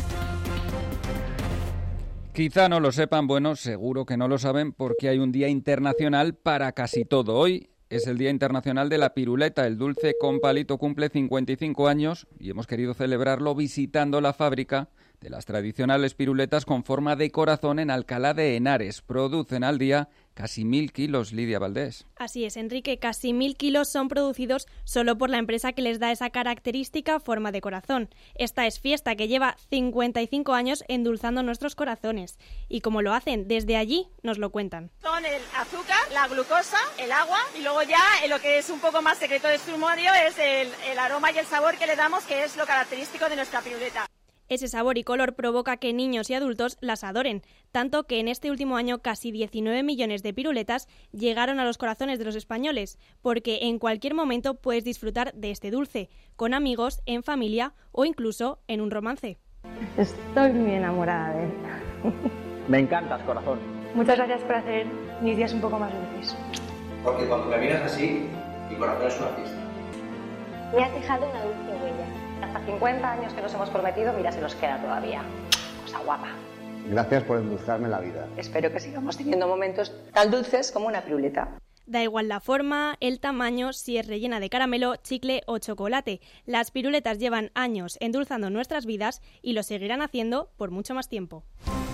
Quizá no lo sepan, bueno, seguro que no lo saben porque hay un día internacional para casi todo. Hoy es el Día Internacional de la Piruleta. El dulce con palito cumple cincuenta y cinco años y hemos querido celebrarlo visitando la fábrica de las tradicionales piruletas con forma de corazón en Alcalá de Henares. Producen al día casi mil kilos, Lidia Valdés. Así es, Enrique, casi mil kilos son producidos solo por la empresa que les da esa característica forma de corazón. Esta es Fiesta, que lleva cincuenta y cinco años endulzando nuestros corazones. Y como lo hacen desde allí, nos lo cuentan. Son el azúcar, la glucosa, el agua y luego ya eh, lo que es un poco más secreto de su modio es el, el aroma y el sabor que le damos, que es lo característico de nuestra piruleta. Ese sabor y color provoca que niños y adultos las adoren, tanto que en este último año casi diecinueve millones de piruletas llegaron a los corazones de los españoles, porque en cualquier momento puedes disfrutar de este dulce, con amigos, en familia o incluso en un romance. Estoy muy enamorada de él. Me encantas, corazón. Muchas gracias por hacer mis días un poco más dulces. Porque cuando me miras así, mi corazón es una fiesta. Me has dejado una dulce huella. Hasta cincuenta años que nos hemos prometido, mira si nos queda todavía. Cosa guapa. Gracias por endulzarme la vida. Espero que sigamos teniendo momentos tan dulces como una piruleta. Da igual la forma, el tamaño, si es rellena de caramelo, chicle o chocolate. Las piruletas llevan años endulzando nuestras vidas y lo seguirán haciendo por mucho más tiempo.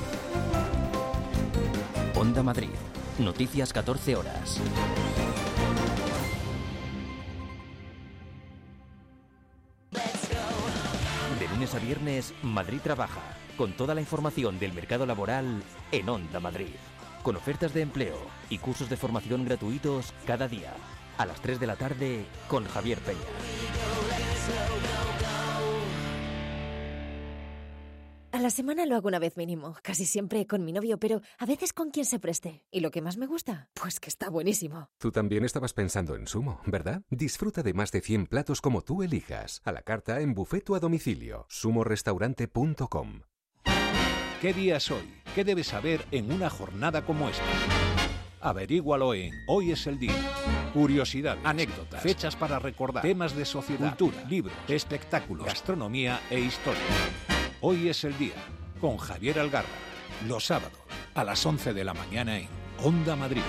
Onda Madrid. Noticias catorce horas. De lunes a viernes, Madrid Trabaja, con toda la información del mercado laboral en Onda Madrid. Con ofertas de empleo y cursos de formación gratuitos cada día. A las tres de la tarde, con Javier Peña. A la semana lo hago una vez mínimo, casi siempre con mi novio, pero a veces con quien se preste. ¿Y lo que más me gusta? Pues que está buenísimo. Tú también estabas pensando en Sumo, ¿verdad? Disfruta de más de cien platos como tú elijas. A la carta en buffet o a domicilio. sumo restaurante punto com. ¿Qué día es hoy? ¿Qué debes saber en una jornada como esta? Averígualo en Hoy es el Día. Curiosidades, anécdotas, fechas para recordar, temas de sociedad, cultura, libros, espectáculos, gastronomía e historia. Hoy es el Día, con Javier Algarra, los sábados a las once de la mañana en Onda Madrid.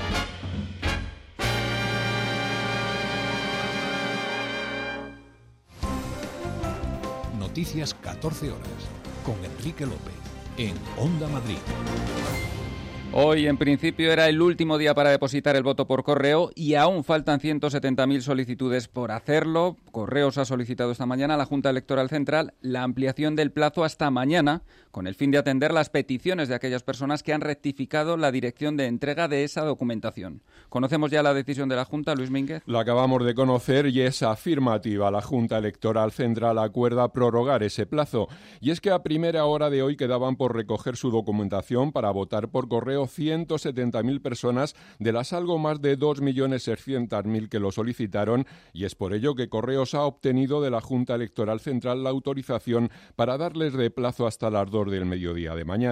Noticias catorce horas, con Enrique López, en Onda Madrid. Hoy, en principio, era el último día para depositar el voto por correo y aún faltan ciento setenta mil solicitudes por hacerlo. Correos ha solicitado esta mañana a la Junta Electoral Central la ampliación del plazo hasta mañana, con el fin de atender las peticiones de aquellas personas que han rectificado la dirección de entrega de esa documentación. ¿Conocemos ya la decisión de la Junta, Luis Mínguez? La acabamos de conocer y es afirmativa. La Junta Electoral Central acuerda prorrogar ese plazo. Y es que a primera hora de hoy quedaban por recoger su documentación para votar por correo ciento setenta mil personas de las algo más de dos millones seiscientos mil que lo solicitaron, y es por ello que Correos ha obtenido de la Junta Electoral Central la autorización para darles de plazo hasta las dos del mediodía de mañana.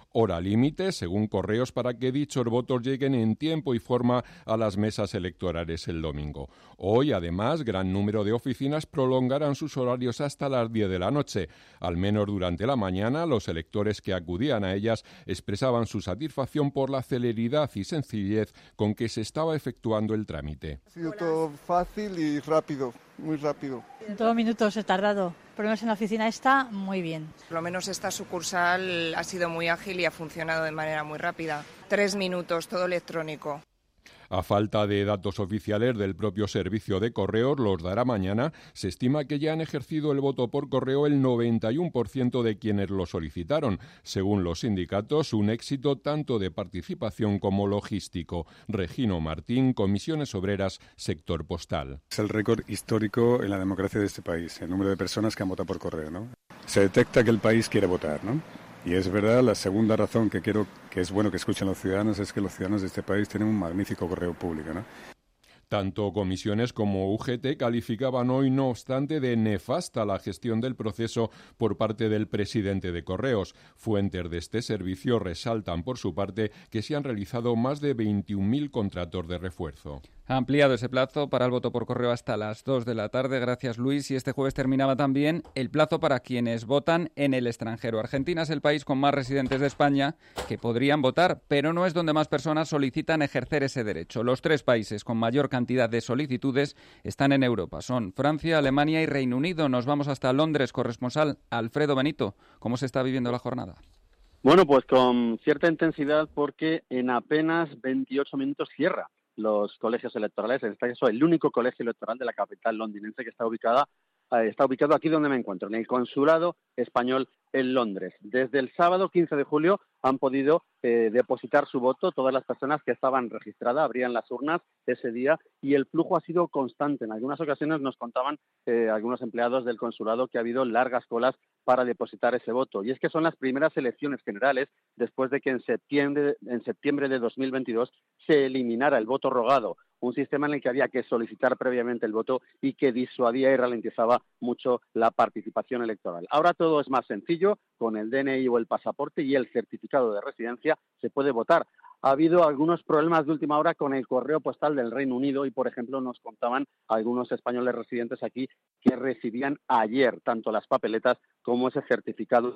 hora límite, según Correos, para que dichos votos lleguen en tiempo y forma a las mesas electorales el domingo. Hoy, además, gran número de oficinas prolongarán sus horarios hasta las diez de la noche. Al menos durante la mañana, los electores que acudían a ellas expresaban su satisfacción por la celeridad y sencillez con que se estaba efectuando el trámite. Ha sido todo fácil y rápido, muy rápido. Dos minutos he tardado, por lo menos en la oficina está muy bien. Por lo menos esta sucursal ha sido muy ágil y ha funcionado de manera muy rápida. Tres minutos, todo electrónico. A falta de datos oficiales del propio servicio de correos, los dará mañana, se estima que ya han ejercido el voto por correo el noventa y uno por ciento de quienes lo solicitaron. Según los sindicatos, un éxito tanto de participación como logístico. Regino Martín, Comisiones Obreras, Sector Postal. Es el récord histórico en la democracia de este país, el número de personas que han votado por correo, ¿no? Se detecta que el país quiere votar, ¿no? Y es verdad, la segunda razón que quiero que es bueno que escuchen los ciudadanos es que los ciudadanos de este país tienen un magnífico correo público, ¿no? Tanto comisiones como U G T calificaban hoy, no obstante, de nefasta la gestión del proceso por parte del presidente de Correos. Fuentes de este servicio resaltan, por su parte, que se han realizado más de veintiún mil contratos de refuerzo. Ha ampliado ese plazo para el voto por correo hasta las dos de la tarde. Gracias, Luis. Y este jueves terminaba también el plazo para quienes votan en el extranjero. Argentina es el país con más residentes de España que podrían votar, pero no es donde más personas solicitan ejercer ese derecho. Los tres países con mayor cantidad de solicitudes están en Europa. Son Francia, Alemania y Reino Unido. Nos vamos hasta Londres. Corresponsal Alfredo Benito. ¿Cómo se está viviendo la jornada? Bueno, pues con cierta intensidad porque en apenas veintiocho minutos cierra los colegios electorales, en este caso el único colegio electoral de la capital londinense que está ubicada eh, está ubicado aquí donde me encuentro, en el Consulado Español en Londres. Desde el sábado quince de julio han podido eh, depositar su voto todas las personas que estaban registradas, abrían las urnas ese día y el flujo ha sido constante. En algunas ocasiones nos contaban eh, algunos empleados del consulado que ha habido largas colas para depositar ese voto. Y es que son las primeras elecciones generales después de que en septiembre, en septiembre de dos mil veintidós se eliminara el voto rogado, un sistema en el que había que solicitar previamente el voto y que disuadía y ralentizaba mucho la participación electoral. Ahora todo es más sencillo, con el D N I o el pasaporte y el certificado de residencia se puede votar. Ha habido algunos problemas de última hora con el correo postal del Reino Unido y, por ejemplo, nos contaban algunos españoles residentes aquí que recibían ayer tanto las papeletas como ese certificado.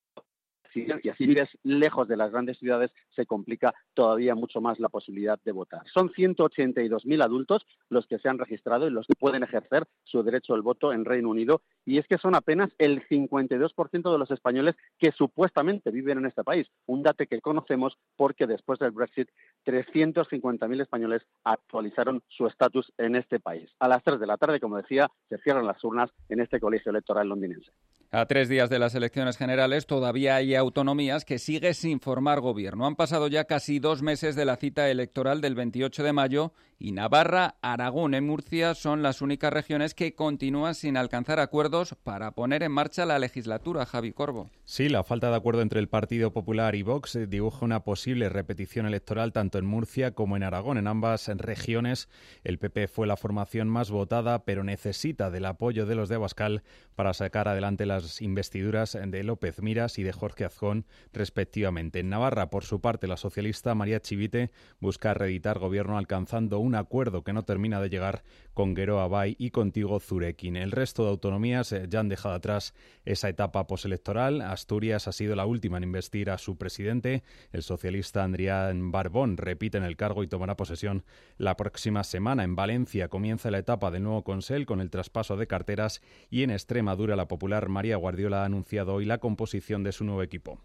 Y así vives lejos de las grandes ciudades, se complica todavía mucho más la posibilidad de votar. Son ciento ochenta y dos mil adultos los que se han registrado y los que pueden ejercer su derecho al voto en Reino Unido, y es que son apenas el cincuenta y dos por ciento de los españoles que supuestamente viven en este país, un dato que conocemos porque después del Brexit trescientos cincuenta mil españoles actualizaron su estatus en este país. A las tres de la tarde, como decía, se cierran las urnas en este colegio electoral londinense. A tres días de las elecciones generales todavía hay autonomías que sigue sin formar gobierno. Han pasado ya casi dos meses de la cita electoral del veintiocho de mayo y Navarra, Aragón y Murcia son las únicas regiones que continúan sin alcanzar acuerdos para poner en marcha la legislatura. Javi Corbo. Sí, la falta de acuerdo entre el Partido Popular y Vox dibuja una posible repetición electoral tanto en Murcia como en Aragón. En ambas regiones el P P fue la formación más votada, pero necesita del apoyo de los de Abascal para sacar adelante las investiduras de López Miras y de Jorge Azcón, respectivamente. En Navarra, por su parte, la socialista María Chivite busca reeditar gobierno alcanzando un acuerdo que no termina de llegar con Geroa Bai y Contigo Zurekin. El resto de autonomías ya han dejado atrás esa etapa postelectoral. Asturias ha sido la última en investir a su presidente. El socialista Adrián Barbón repite en el cargo y tomará posesión la próxima semana. En Valencia comienza la etapa del nuevo Consell con el traspaso de carteras y en Extremadura la popular María Guardiola ha anunciado hoy la composición de su nuevo equipo.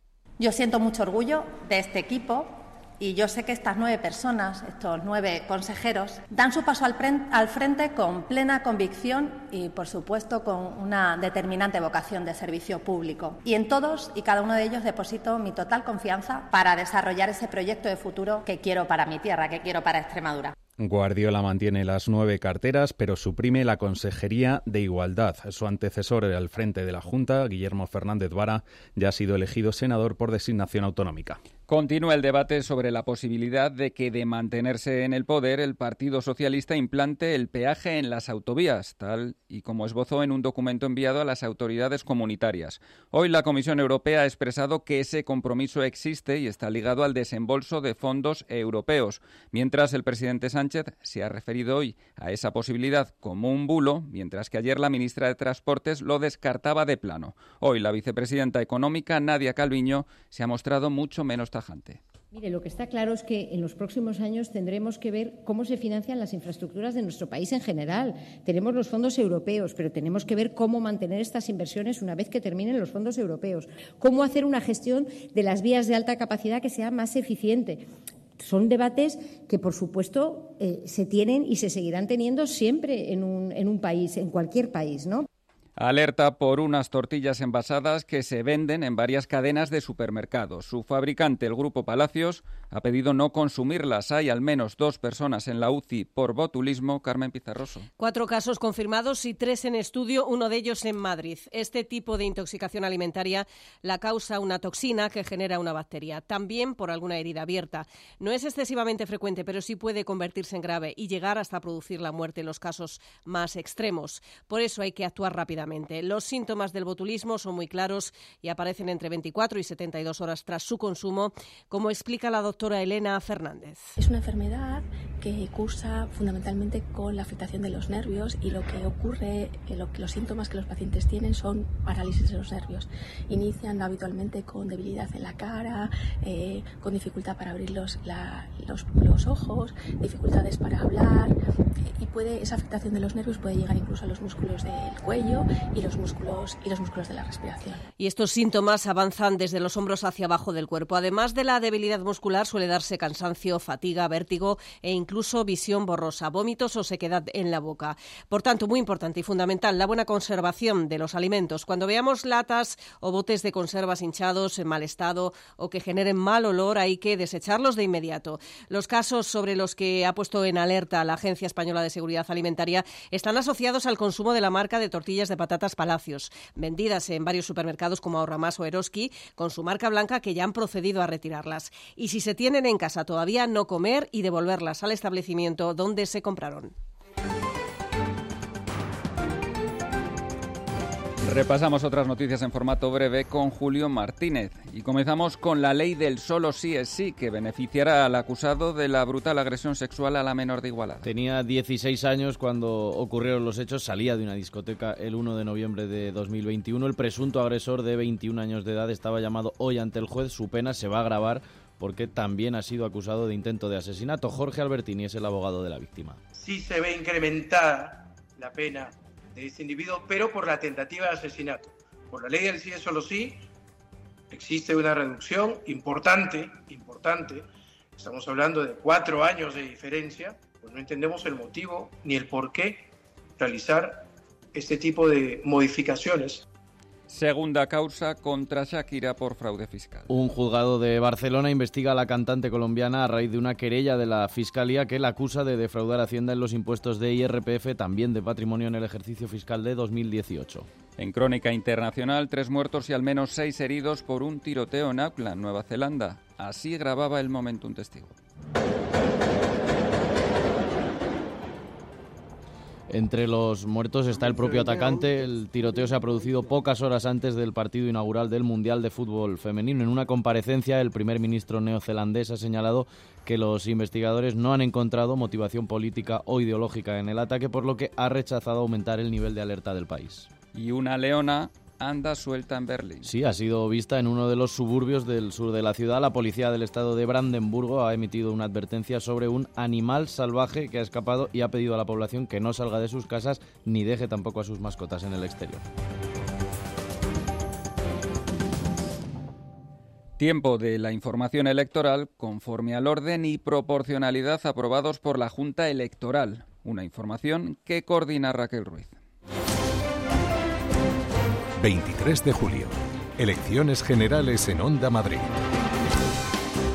Yo siento mucho orgullo de este equipo y yo sé que estas nueve personas, estos nueve consejeros, dan su paso al frente con plena convicción y, por supuesto, con una determinante vocación de servicio público. Y en todos y cada uno de ellos deposito mi total confianza para desarrollar ese proyecto de futuro que quiero para mi tierra, que quiero para Extremadura. Guardiola mantiene las nueve carteras, pero suprime la Consejería de Igualdad. Su antecesor al frente de la Junta, Guillermo Fernández Vara, ya ha sido elegido senador por designación autonómica. Continúa el debate sobre la posibilidad de que, de mantenerse en el poder, el Partido Socialista implante el peaje en las autovías, tal y como esbozó en un documento enviado a las autoridades comunitarias. Hoy la Comisión Europea ha expresado que ese compromiso existe y está ligado al desembolso de fondos europeos, mientras el presidente Sánchez se ha referido hoy a esa posibilidad como un bulo, mientras que ayer la ministra de Transportes lo descartaba de plano. Hoy la vicepresidenta económica, Nadia Calviño, se ha mostrado mucho menos tajante. Mire, lo que está claro es que en los próximos años tendremos que ver cómo se financian las infraestructuras de nuestro país en general. Tenemos los fondos europeos, pero tenemos que ver cómo mantener estas inversiones una vez que terminen los fondos europeos. Cómo hacer una gestión de las vías de alta capacidad que sea más eficiente. Son debates que, por supuesto, eh, se tienen y se seguirán teniendo siempre en un, en un país, en cualquier país, ¿no? Alerta por unas tortillas envasadas que se venden en varias cadenas de supermercados. Su fabricante, el Grupo Palacios, ha pedido no consumirlas. Hay al menos dos personas en la U C I por botulismo. Carmen Pizarroso. Cuatro casos confirmados y tres en estudio, uno de ellos en Madrid. Este tipo de intoxicación alimentaria la causa una toxina que genera una bacteria, también por alguna herida abierta. No es excesivamente frecuente, pero sí puede convertirse en grave y llegar hasta producir la muerte en los casos más extremos. Por eso hay que actuar rápidamente. Los síntomas del botulismo son muy claros y aparecen entre veinticuatro y setenta y dos horas tras su consumo, como explica la doctora Elena Fernández. Es una enfermedad que cursa fundamentalmente con la afectación de los nervios y lo que ocurre, lo que los síntomas que los pacientes tienen son parálisis de los nervios. Inician habitualmente con debilidad en la cara, eh, con dificultad para abrir los, la, los, los ojos, dificultades para hablar eh, y puede, esa afectación de los nervios puede llegar incluso a los músculos del cuello y los músculos y los músculos de la respiración. Y estos síntomas avanzan desde los hombros hacia abajo del cuerpo. Además de la debilidad muscular, suele darse cansancio, fatiga, vértigo e incluso visión borrosa, vómitos o sequedad en la boca. Por tanto, muy importante y fundamental la buena conservación de los alimentos. Cuando veamos latas o botes de conservas hinchados en mal estado o que generen mal olor, hay que desecharlos de inmediato. Los casos sobre los que ha puesto en alerta la Agencia Española de Seguridad Alimentaria están asociados al consumo de la marca de tortillas de patatas Palacios, vendidas en varios supermercados como Ahorramás o Eroski, con su marca blanca, que ya han procedido a retirarlas. Y si se tienen en casa todavía, no comer y devolverlas al establecimiento donde se compraron. Repasamos otras noticias en formato breve con Julio Martínez y comenzamos con la ley del solo sí es sí, que beneficiará al acusado de la brutal agresión sexual a la menor de Igualada. Tenía dieciséis años cuando ocurrieron los hechos, salía de una discoteca el uno de noviembre de dos mil veintiuno. El presunto agresor de veintiún años de edad estaba llamado hoy ante el juez. Su pena se va a agravar porque también ha sido acusado de intento de asesinato. Jorge Albertini es el abogado de la víctima. Sí se ve incrementada la pena de este individuo, pero por la tentativa de asesinato. Por la ley del sí es solo sí, existe una reducción importante, importante. Estamos hablando de cuatro años de diferencia, pues no entendemos el motivo ni el por qué realizar este tipo de modificaciones. Segunda causa contra Shakira por fraude fiscal. Un juzgado de Barcelona investiga a la cantante colombiana a raíz de una querella de la Fiscalía que la acusa de defraudar a Hacienda en los impuestos de I R P F, también de patrimonio, en el ejercicio fiscal de dos mil dieciocho. En crónica internacional, tres muertos y al menos seis heridos por un tiroteo en Auckland, Nueva Zelanda. Así grababa el momento un testigo. Entre los muertos está el propio atacante. El tiroteo se ha producido pocas horas antes del partido inaugural del Mundial de Fútbol Femenino. En una comparecencia, el primer ministro neozelandés ha señalado que los investigadores no han encontrado motivación política o ideológica en el ataque, por lo que ha rechazado aumentar el nivel de alerta del país. Y una leona anda suelta en Berlín. Sí, ha sido vista en uno de los suburbios del sur de la ciudad. La policía del estado de Brandenburgo ha emitido una advertencia sobre un animal salvaje que ha escapado y ha pedido a la población que no salga de sus casas ni deje tampoco a sus mascotas en el exterior. Tiempo de la información electoral conforme al orden y proporcionalidad aprobados por la Junta Electoral. Una información que coordina Raquel Ruiz. veintitrés de julio. Elecciones generales en Onda Madrid.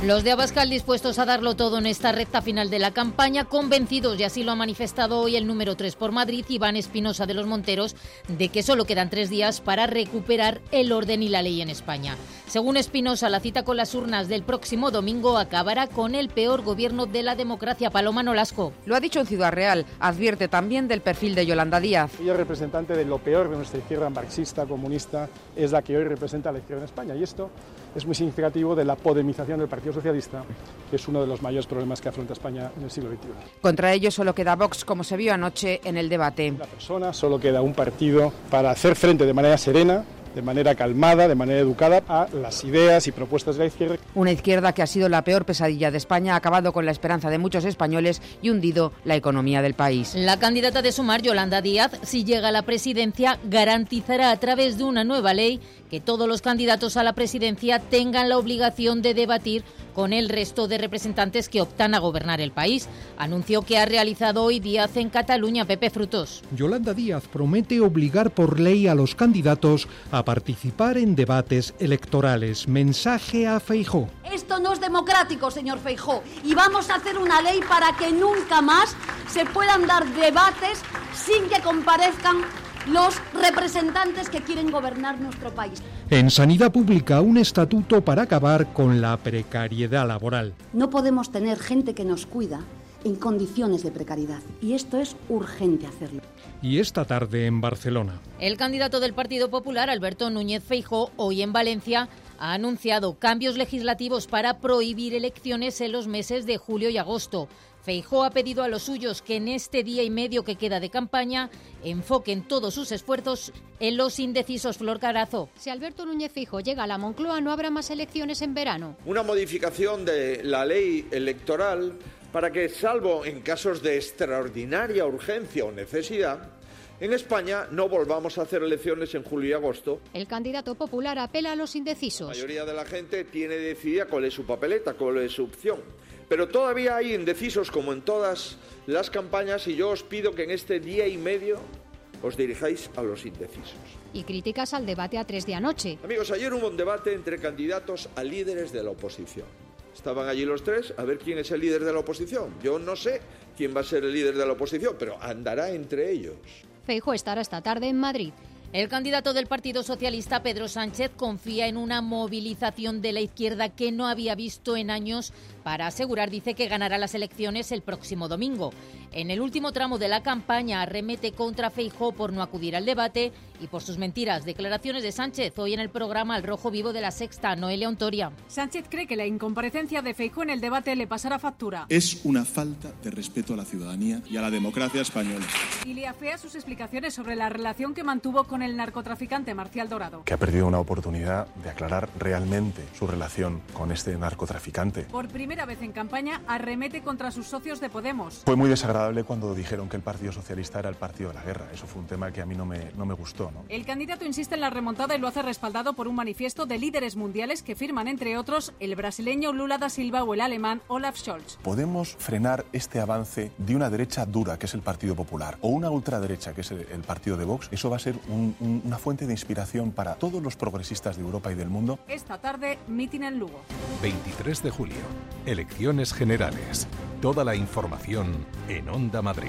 Los de Abascal dispuestos a darlo todo en esta recta final de la campaña, convencidos, y así lo ha manifestado hoy el número tres por Madrid, Iván Espinosa de los Monteros, de que solo quedan tres días para recuperar el orden y la ley en España. Según Espinosa, la cita con las urnas del próximo domingo acabará con el peor gobierno de la democracia. Paloma Nolasco. Lo ha dicho en Ciudad Real. Advierte también del perfil de Yolanda Díaz. Ella es representante de lo peor de nuestra izquierda marxista, comunista, es la que hoy representa a la izquierda en España. Y esto es muy significativo de la podemización del Partido Socialista, que es uno de los mayores problemas que afronta España en el siglo veintiuno. Contra ello solo queda Vox, como se vio anoche en el debate. La persona, solo queda un partido para hacer frente de manera serena, de manera calmada, de manera educada, a las ideas y propuestas de la izquierda. Una izquierda que ha sido la peor pesadilla de España, ha acabado con la esperanza de muchos españoles y hundido la economía del país. La candidata de Sumar, Yolanda Díaz, si llega a la presidencia, garantizará a través de una nueva ley que todos los candidatos a la presidencia tengan la obligación de debatir con el resto de representantes que optan a gobernar el país. Anunció que ha realizado hoy Díaz en Cataluña. Pepe Frutos. Yolanda Díaz promete obligar por ley a los candidatos a participar en debates electorales. Mensaje a Feijóo. Esto no es democrático, señor Feijóo, y vamos a hacer una ley para que nunca más se puedan dar debates sin que comparezcan los representantes que quieren gobernar nuestro país. En Sanidad Pública, un estatuto para acabar con la precariedad laboral. No podemos tener gente que nos cuida en condiciones de precariedad, y esto es urgente hacerlo. Y esta tarde en Barcelona. El candidato del Partido Popular, Alberto Núñez Feijóo, hoy en Valencia, ha anunciado cambios legislativos para prohibir elecciones en los meses de julio y agosto. Feijóo ha pedido a los suyos que en este día y medio que queda de campaña enfoquen todos sus esfuerzos en los indecisos. Flor Carazo. Si Alberto Núñez Feijóo llega a la Moncloa, no habrá más elecciones en verano. Una modificación de la ley electoral para que, salvo en casos de extraordinaria urgencia o necesidad, en España no volvamos a hacer elecciones en julio y agosto. El candidato popular apela a los indecisos. La mayoría de la gente tiene decidida cuál es su papeleta, cuál es su opción. Pero todavía hay indecisos como en todas las campañas, y yo os pido que en este día y medio os dirijáis a los indecisos. Y críticas al debate a tres de anoche. Amigos, ayer hubo un debate entre candidatos a líderes de la oposición. Estaban allí los tres, a ver quién es el líder de la oposición. Yo no sé quién va a ser el líder de la oposición, pero andará entre ellos. Feijóo estará esta tarde en Madrid. El candidato del Partido Socialista, Pedro Sánchez, confía en una movilización de la izquierda que no había visto en años para asegurar, dice, que ganará las elecciones el próximo domingo. En el último tramo de la campaña arremete contra Feijóo por no acudir al debate y por sus mentiras. Declaraciones de Sánchez hoy en el programa Al Rojo Vivo de La Sexta. Noelia Ontoria. Sánchez cree que la incomparecencia de Feijóo en el debate le pasará factura. Es una falta de respeto a la ciudadanía y a la democracia española. Y le afea sus explicaciones sobre la relación que mantuvo con el narcotraficante Marcial Dorado. Que ha perdido una oportunidad de aclarar realmente su relación con este narcotraficante. Por primera vez en campaña arremete contra sus socios de Podemos. Fue muy desagradable cuando dijeron que el Partido Socialista era el partido de la guerra. Eso fue un tema que a mí no me, no me gustó, ¿no? El candidato insiste en la remontada y lo hace respaldado por un manifiesto de líderes mundiales que firman, entre otros, el brasileño Lula da Silva o el alemán Olaf Scholz. Podemos frenar este avance de una derecha dura, que es el Partido Popular, o una ultraderecha, que es el, el partido de Vox. Eso va a ser un, un, una fuente de inspiración para todos los progresistas de Europa y del mundo. Esta tarde, mitin en Lugo. veintitrés de julio. Elecciones generales. Toda la información en Onda Madrid.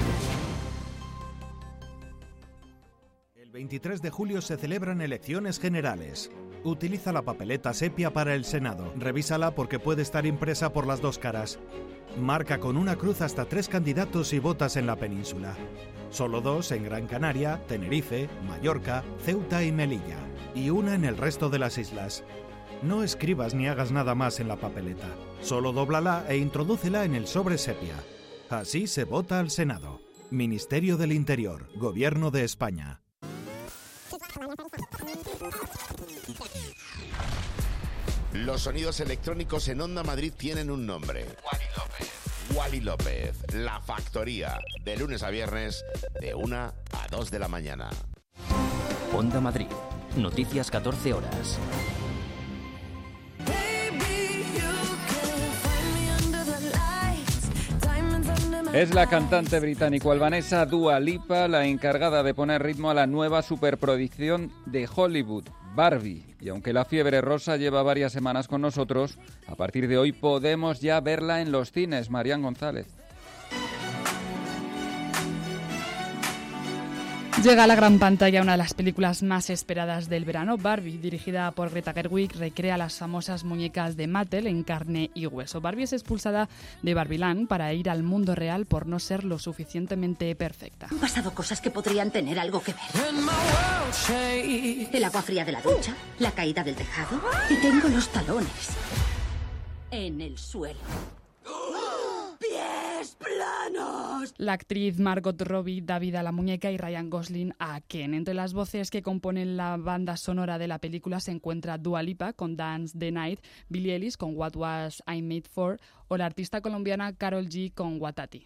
El veintitrés de julio se celebran elecciones generales. Utiliza la papeleta sepia para el Senado. Revísala porque puede estar impresa por las dos caras. Marca con una cruz hasta tres candidatos y votas en la península. Solo dos en Gran Canaria, Tenerife, Mallorca, Ceuta y Melilla. Y una en el resto de las islas. No escribas ni hagas nada más en la papeleta. Solo dóblala e introdúcela en el sobre sepia. Así se vota al Senado. Ministerio del Interior, Gobierno de España. Los sonidos electrónicos en Onda Madrid tienen un nombre. Wally López. Wally López, La Factoría, de lunes a viernes, de una a dos de la mañana. Onda Madrid, noticias catorce horas. Es la cantante británico-albanesa Dua Lipa la encargada de poner ritmo a la nueva superproducción de Hollywood, Barbie. Y aunque la fiebre rosa lleva varias semanas con nosotros, a partir de hoy podemos ya verla en los cines. Marián González. Llega a la gran pantalla una de las películas más esperadas del verano. Barbie, dirigida por Greta Gerwig, recrea las famosas muñecas de Mattel en carne y hueso. Barbie es expulsada de Barbieland para ir al mundo real por no ser lo suficientemente perfecta. Han pasado cosas que podrían tener algo que ver. El agua fría de la ducha, la caída del tejado y tengo los talones en el suelo. ¡Pies planos! La actriz Margot Robbie da vida a la muñeca y Ryan Gosling a Ken. Entre las voces que componen la banda sonora de la película se encuentra Dua Lipa con Dance the Night, Billie Eilish con What Was I Made For o la artista colombiana Karol G con Watati.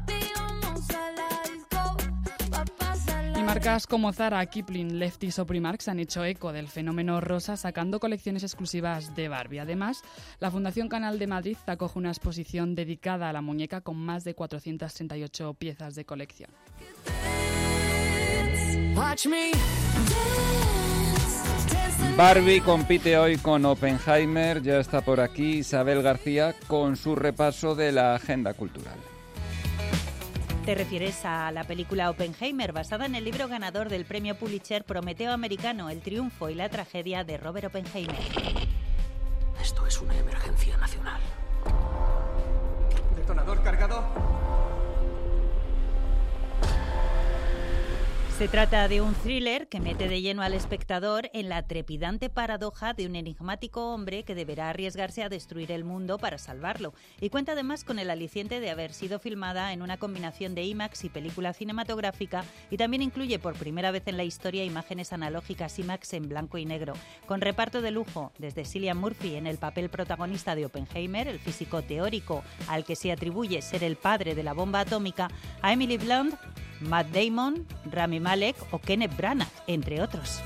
Y marcas como Zara, Kipling, Lefties o Primark se han hecho eco del fenómeno rosa sacando colecciones exclusivas de Barbie. Además, la Fundación Canal de Madrid acoge una exposición dedicada a la muñeca con más de cuatrocientas treinta y ocho piezas de colección. Barbie compite hoy con Oppenheimer. Ya está por aquí Isabel García con su repaso de la agenda cultural. Te refieres a la película Oppenheimer, basada en el libro ganador del premio Pulitzer Prometeo Americano, el triunfo y la tragedia de Robert Oppenheimer. Esto es una emergencia nacional. ¿Detonador cargado? Se trata de un thriller que mete de lleno al espectador en la trepidante paradoja de un enigmático hombre que deberá arriesgarse a destruir el mundo para salvarlo. Y cuenta además con el aliciente de haber sido filmada en una combinación de IMAX y película cinematográfica, y también incluye por primera vez en la historia imágenes analógicas IMAX en blanco y negro, con reparto de lujo, desde Cillian Murphy en el papel protagonista de Oppenheimer, el físico teórico al que se atribuye ser el padre de la bomba atómica, a Emily Blunt, Matt Damon, Rami Malek o Kenneth Branagh, entre otros.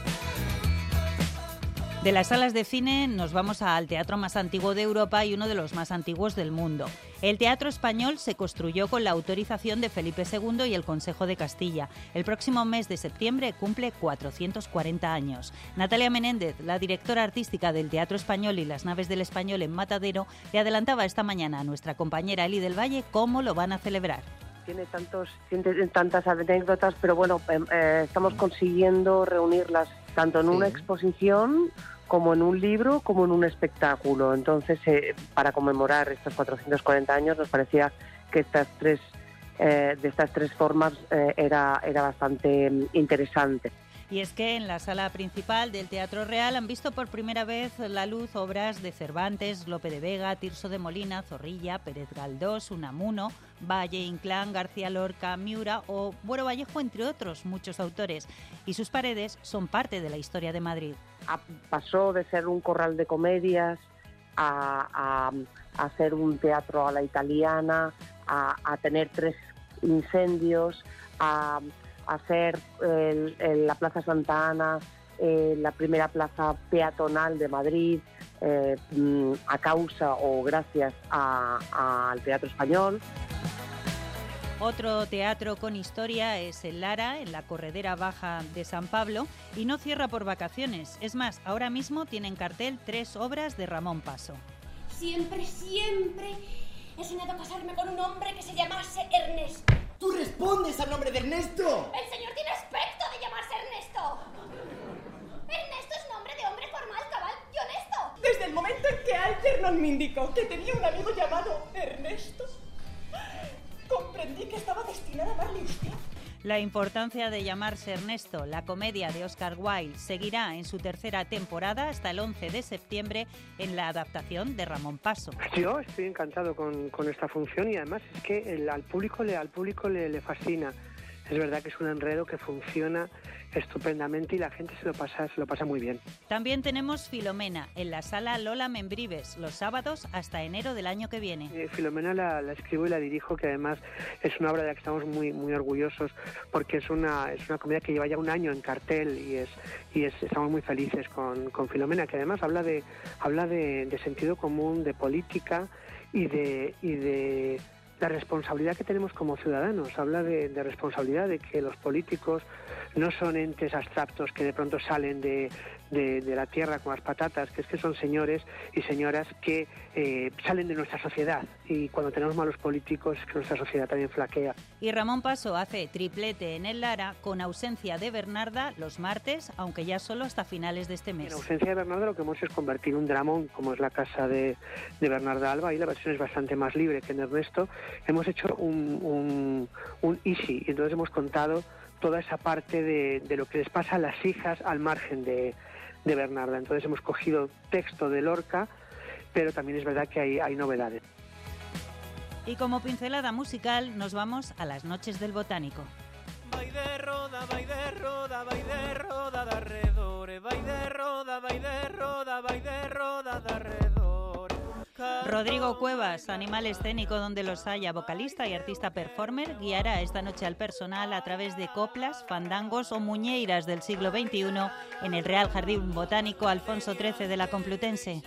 De las salas de cine nos vamos al teatro más antiguo de Europa y uno de los más antiguos del mundo. El Teatro Español se construyó con la autorización de Felipe segundo y el Consejo de Castilla. El próximo mes de septiembre cumple cuatrocientos cuarenta años. Natalia Menéndez, la directora artística del Teatro Español y las Naves del Español en Matadero, le adelantaba esta mañana a nuestra compañera Eli del Valle cómo lo van a celebrar. Tiene tantos, tiene tantas anécdotas, pero bueno, eh, estamos consiguiendo reunirlas tanto en sí. una exposición como en un libro, como en un espectáculo. Entonces, eh, para conmemorar estos cuatrocientos cuarenta años, nos parecía que estas tres, eh, de estas tres formas eh, era, era bastante interesante. Y es que en la sala principal del Teatro Real han visto por primera vez la luz obras de Cervantes, Lope de Vega, Tirso de Molina, Zorrilla, Pérez Galdós, Unamuno, Valle Inclán, García Lorca, Miura o Buero Vallejo, entre otros muchos autores. Y sus paredes son parte de la historia de Madrid. Pasó de ser un corral de comedias a, a, a ser un teatro a la italiana, a, a tener tres incendios, a... hacer el, el, la Plaza Santa Ana, eh, la primera plaza peatonal de Madrid, eh, a causa o gracias al Teatro Español. Otro teatro con historia es el Lara, en la Corredera Baja de San Pablo, y no cierra por vacaciones. Es más, ahora mismo tiene en cartel tres obras de Ramón Paso. Siempre, siempre he soñado casarme con un hombre que se llamase Ernesto. ¡Tú respondes al nombre de Ernesto! El señor tiene aspecto de llamarse Ernesto. Ernesto es nombre de hombre formal, cabal y honesto. Desde el momento en que Algernon me indicó que tenía un amigo llamado Ernesto, comprendí que estaba destinada a darle usted. La importancia de llamarse Ernesto, la comedia de Oscar Wilde, seguirá en su tercera temporada hasta el once de septiembre en la adaptación de Ramón Paso. Yo estoy encantado con, con esta función y además es que el, al público, le, al público le, le fascina. Es verdad que es un enredo que funciona estupendamente y la gente se lo pasa, se lo pasa muy bien. También tenemos Filomena en la sala Lola Membrives los sábados hasta enero del año que viene. Eh, Filomena la, la escribo y la dirijo, que además es una obra de la que estamos muy muy orgullosos porque es una es una comedia que lleva ya un año en cartel y es y es, estamos muy felices con, con Filomena, que además habla de habla de, de sentido común, de política y de y de la responsabilidad que tenemos como ciudadanos, habla de, de responsabilidad, de que los políticos no son entes abstractos que de pronto salen de, de, de la tierra con las patatas, que es que son señores y señoras que eh, salen de nuestra sociedad, y cuando tenemos malos políticos es que nuestra sociedad también flaquea. Y Ramón Paso hace triplete en el Lara con ausencia de Bernarda los martes, aunque ya solo hasta finales de este mes. En ausencia de Bernarda lo que hemos hecho es convertir un dramón, como es la casa de, de Bernarda Alba, y la versión es bastante más libre que en Ernesto. Hemos hecho un, un, un easy, y entonces hemos contado toda esa parte de, de lo que les pasa a las hijas al margen de, de Bernarda. Entonces hemos cogido texto de Lorca, pero también es verdad que hay, hay novedades. Y como pincelada musical nos vamos a las noches del Botánico. Vai de roda, vai de roda, vai de roda de arredor, vai de roda, vai de roda, vai de roda de arredor. Rodrigo Cuevas, animal escénico donde los haya, vocalista y artista performer, guiará esta noche al personal a través de coplas, fandangos o muñeiras del siglo veintiuno en el Real Jardín Botánico Alfonso trece de la Complutense.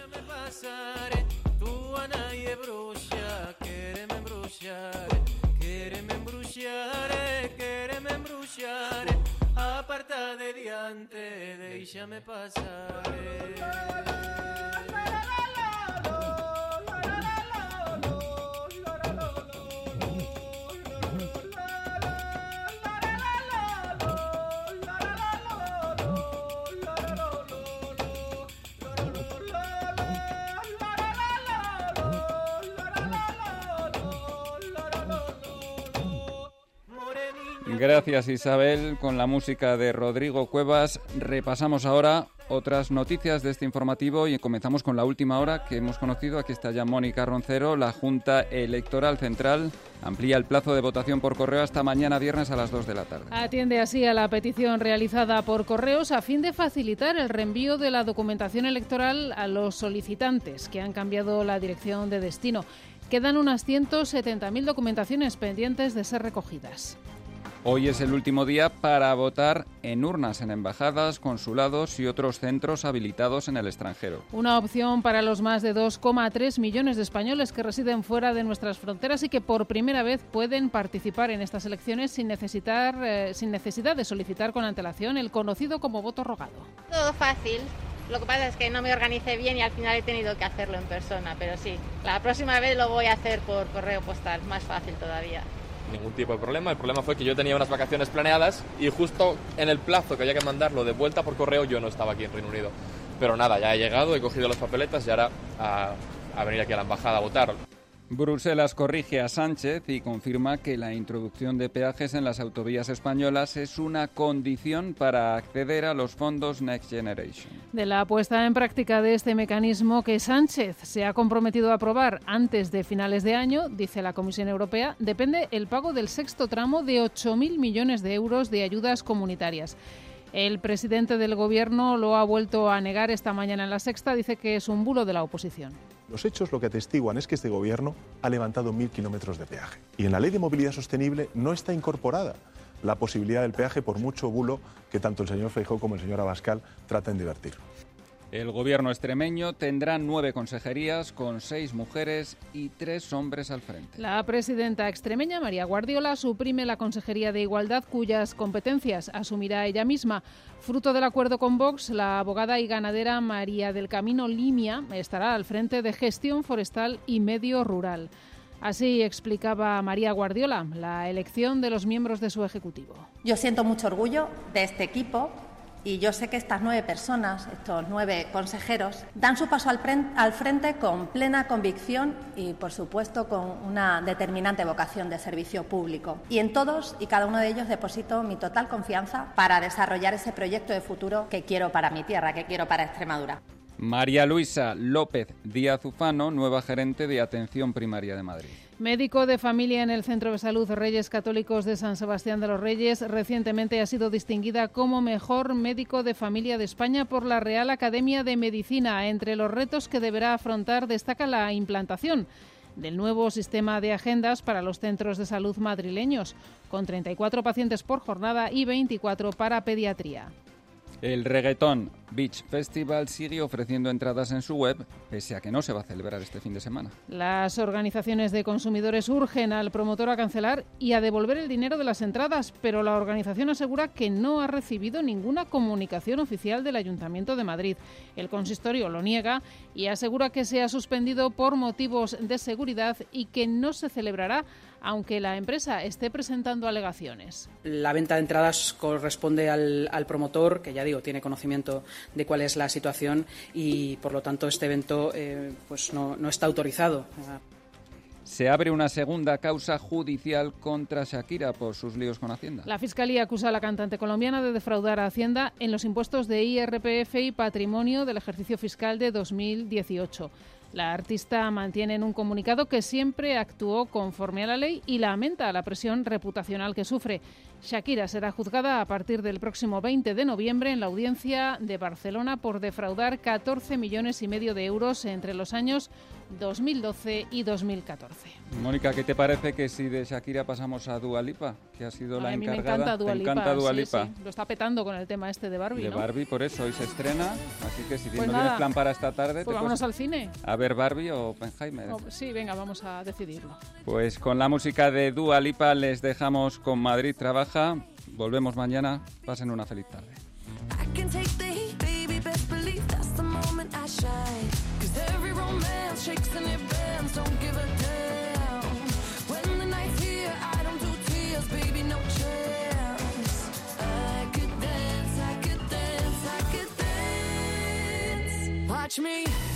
Aparta de diante, déixame pasar. Gracias, Isabel. Con la música de Rodrigo Cuevas repasamos ahora otras noticias de este informativo y comenzamos con la última hora que hemos conocido. Aquí está ya Mónica Roncero. La Junta Electoral Central amplía el plazo de votación por correo hasta mañana viernes a las dos de la tarde. Atiende así a la petición realizada por correos a fin de facilitar el reenvío de la documentación electoral a los solicitantes que han cambiado la dirección de destino. Quedan unas ciento setenta mil documentaciones pendientes de ser recogidas. Hoy es el último día para votar en urnas en embajadas, consulados y otros centros habilitados en el extranjero. Una opción para los más de dos coma tres millones de españoles que residen fuera de nuestras fronteras y que por primera vez pueden participar en estas elecciones sin necesitar, eh, sin necesidad de solicitar con antelación el conocido como voto rogado. Todo fácil. Lo que pasa es que no me organicé bien y al final he tenido que hacerlo en persona, pero sí, la próxima vez lo voy a hacer por correo postal, más fácil todavía. Ningún tipo de problema. El problema fue que yo tenía unas vacaciones planeadas y justo en el plazo que había que mandarlo de vuelta por correo yo no estaba aquí en Reino Unido. Pero nada, ya he llegado, he cogido las papeletas y ahora a, a venir aquí a la embajada a votar. Bruselas corrige a Sánchez y confirma que la introducción de peajes en las autovías españolas es una condición para acceder a los fondos Next Generation. De la puesta en práctica de este mecanismo que Sánchez se ha comprometido a aprobar antes de finales de año, dice la Comisión Europea, depende el pago del sexto tramo de ocho mil millones de euros de ayudas comunitarias. El presidente del Gobierno lo ha vuelto a negar esta mañana en La Sexta, dice que es un bulo de la oposición. Los hechos lo que atestiguan es que este Gobierno ha levantado mil kilómetros de peaje. Y en la Ley de Movilidad Sostenible no está incorporada la posibilidad del peaje, por mucho bulo que tanto el señor Feijóo como el señor Abascal traten de vertir. El gobierno extremeño tendrá nueve consejerías con seis mujeres y tres hombres al frente. La presidenta extremeña, María Guardiola, suprime la Consejería de Igualdad, cuyas competencias asumirá ella misma. Fruto del acuerdo con Vox, la abogada y ganadera María del Camino Limia estará al frente de Gestión Forestal y Medio Rural. Así explicaba María Guardiola la elección de los miembros de su ejecutivo. Yo siento mucho orgullo de este equipo. Y yo sé que estas nueve personas, estos nueve consejeros, dan su paso al frente con plena convicción y, por supuesto, con una determinante vocación de servicio público. Y en todos y cada uno de ellos deposito mi total confianza para desarrollar ese proyecto de futuro que quiero para mi tierra, que quiero para Extremadura. María Luisa López Díaz Ufano, nueva gerente de Atención Primaria de Madrid. Médico de familia en el Centro de Salud Reyes Católicos de San Sebastián de los Reyes, recientemente ha sido distinguida como mejor médico de familia de España por la Real Academia de Medicina. Entre los retos que deberá afrontar destaca la implantación del nuevo sistema de agendas para los centros de salud madrileños, con treinta y cuatro pacientes por jornada y veinticuatro para pediatría. El Reggaeton Beach Festival sigue ofreciendo entradas en su web, pese a que no se va a celebrar este fin de semana. Las organizaciones de consumidores urgen al promotor a cancelar y a devolver el dinero de las entradas, pero la organización asegura que no ha recibido ninguna comunicación oficial del Ayuntamiento de Madrid. El consistorio lo niega y asegura que se ha suspendido por motivos de seguridad y que no se celebrará aunque la empresa esté presentando alegaciones. La venta de entradas corresponde al, al promotor, que ya digo, tiene conocimiento de cuál es la situación y, por lo tanto, este evento eh, pues no, no está autorizado. Se abre una segunda causa judicial contra Shakira por sus líos con Hacienda. La Fiscalía acusa a la cantante colombiana de defraudar a Hacienda en los impuestos de I R P F y patrimonio del ejercicio fiscal de dos mil dieciocho. La artista mantiene en un comunicado que siempre actuó conforme a la ley y lamenta la presión reputacional que sufre. Shakira será juzgada a partir del próximo veinte de noviembre en la audiencia de Barcelona por defraudar catorce millones y medio de euros entre los años dos mil doce y dos mil catorce. Mónica, ¿qué te parece que si de Shakira pasamos a Dua Lipa, que ha sido a la mí encargada? Me encanta Dua Lipa, ¿Te encanta Dua sí, Lipa? Sí. Lo está petando con el tema este de Barbie, De ¿no? Barbie, por eso hoy se estrena, así que si Pues no nada, tienes plan para esta tarde... Pues te vámonos puedes... al cine. A ver Barbie o Oppenheimer. Oh, sí, venga, vamos a decidirlo. Pues con la música de Dua Lipa les dejamos con Madrid Trabaja. Volvemos mañana. Pasen una feliz tarde. Watch me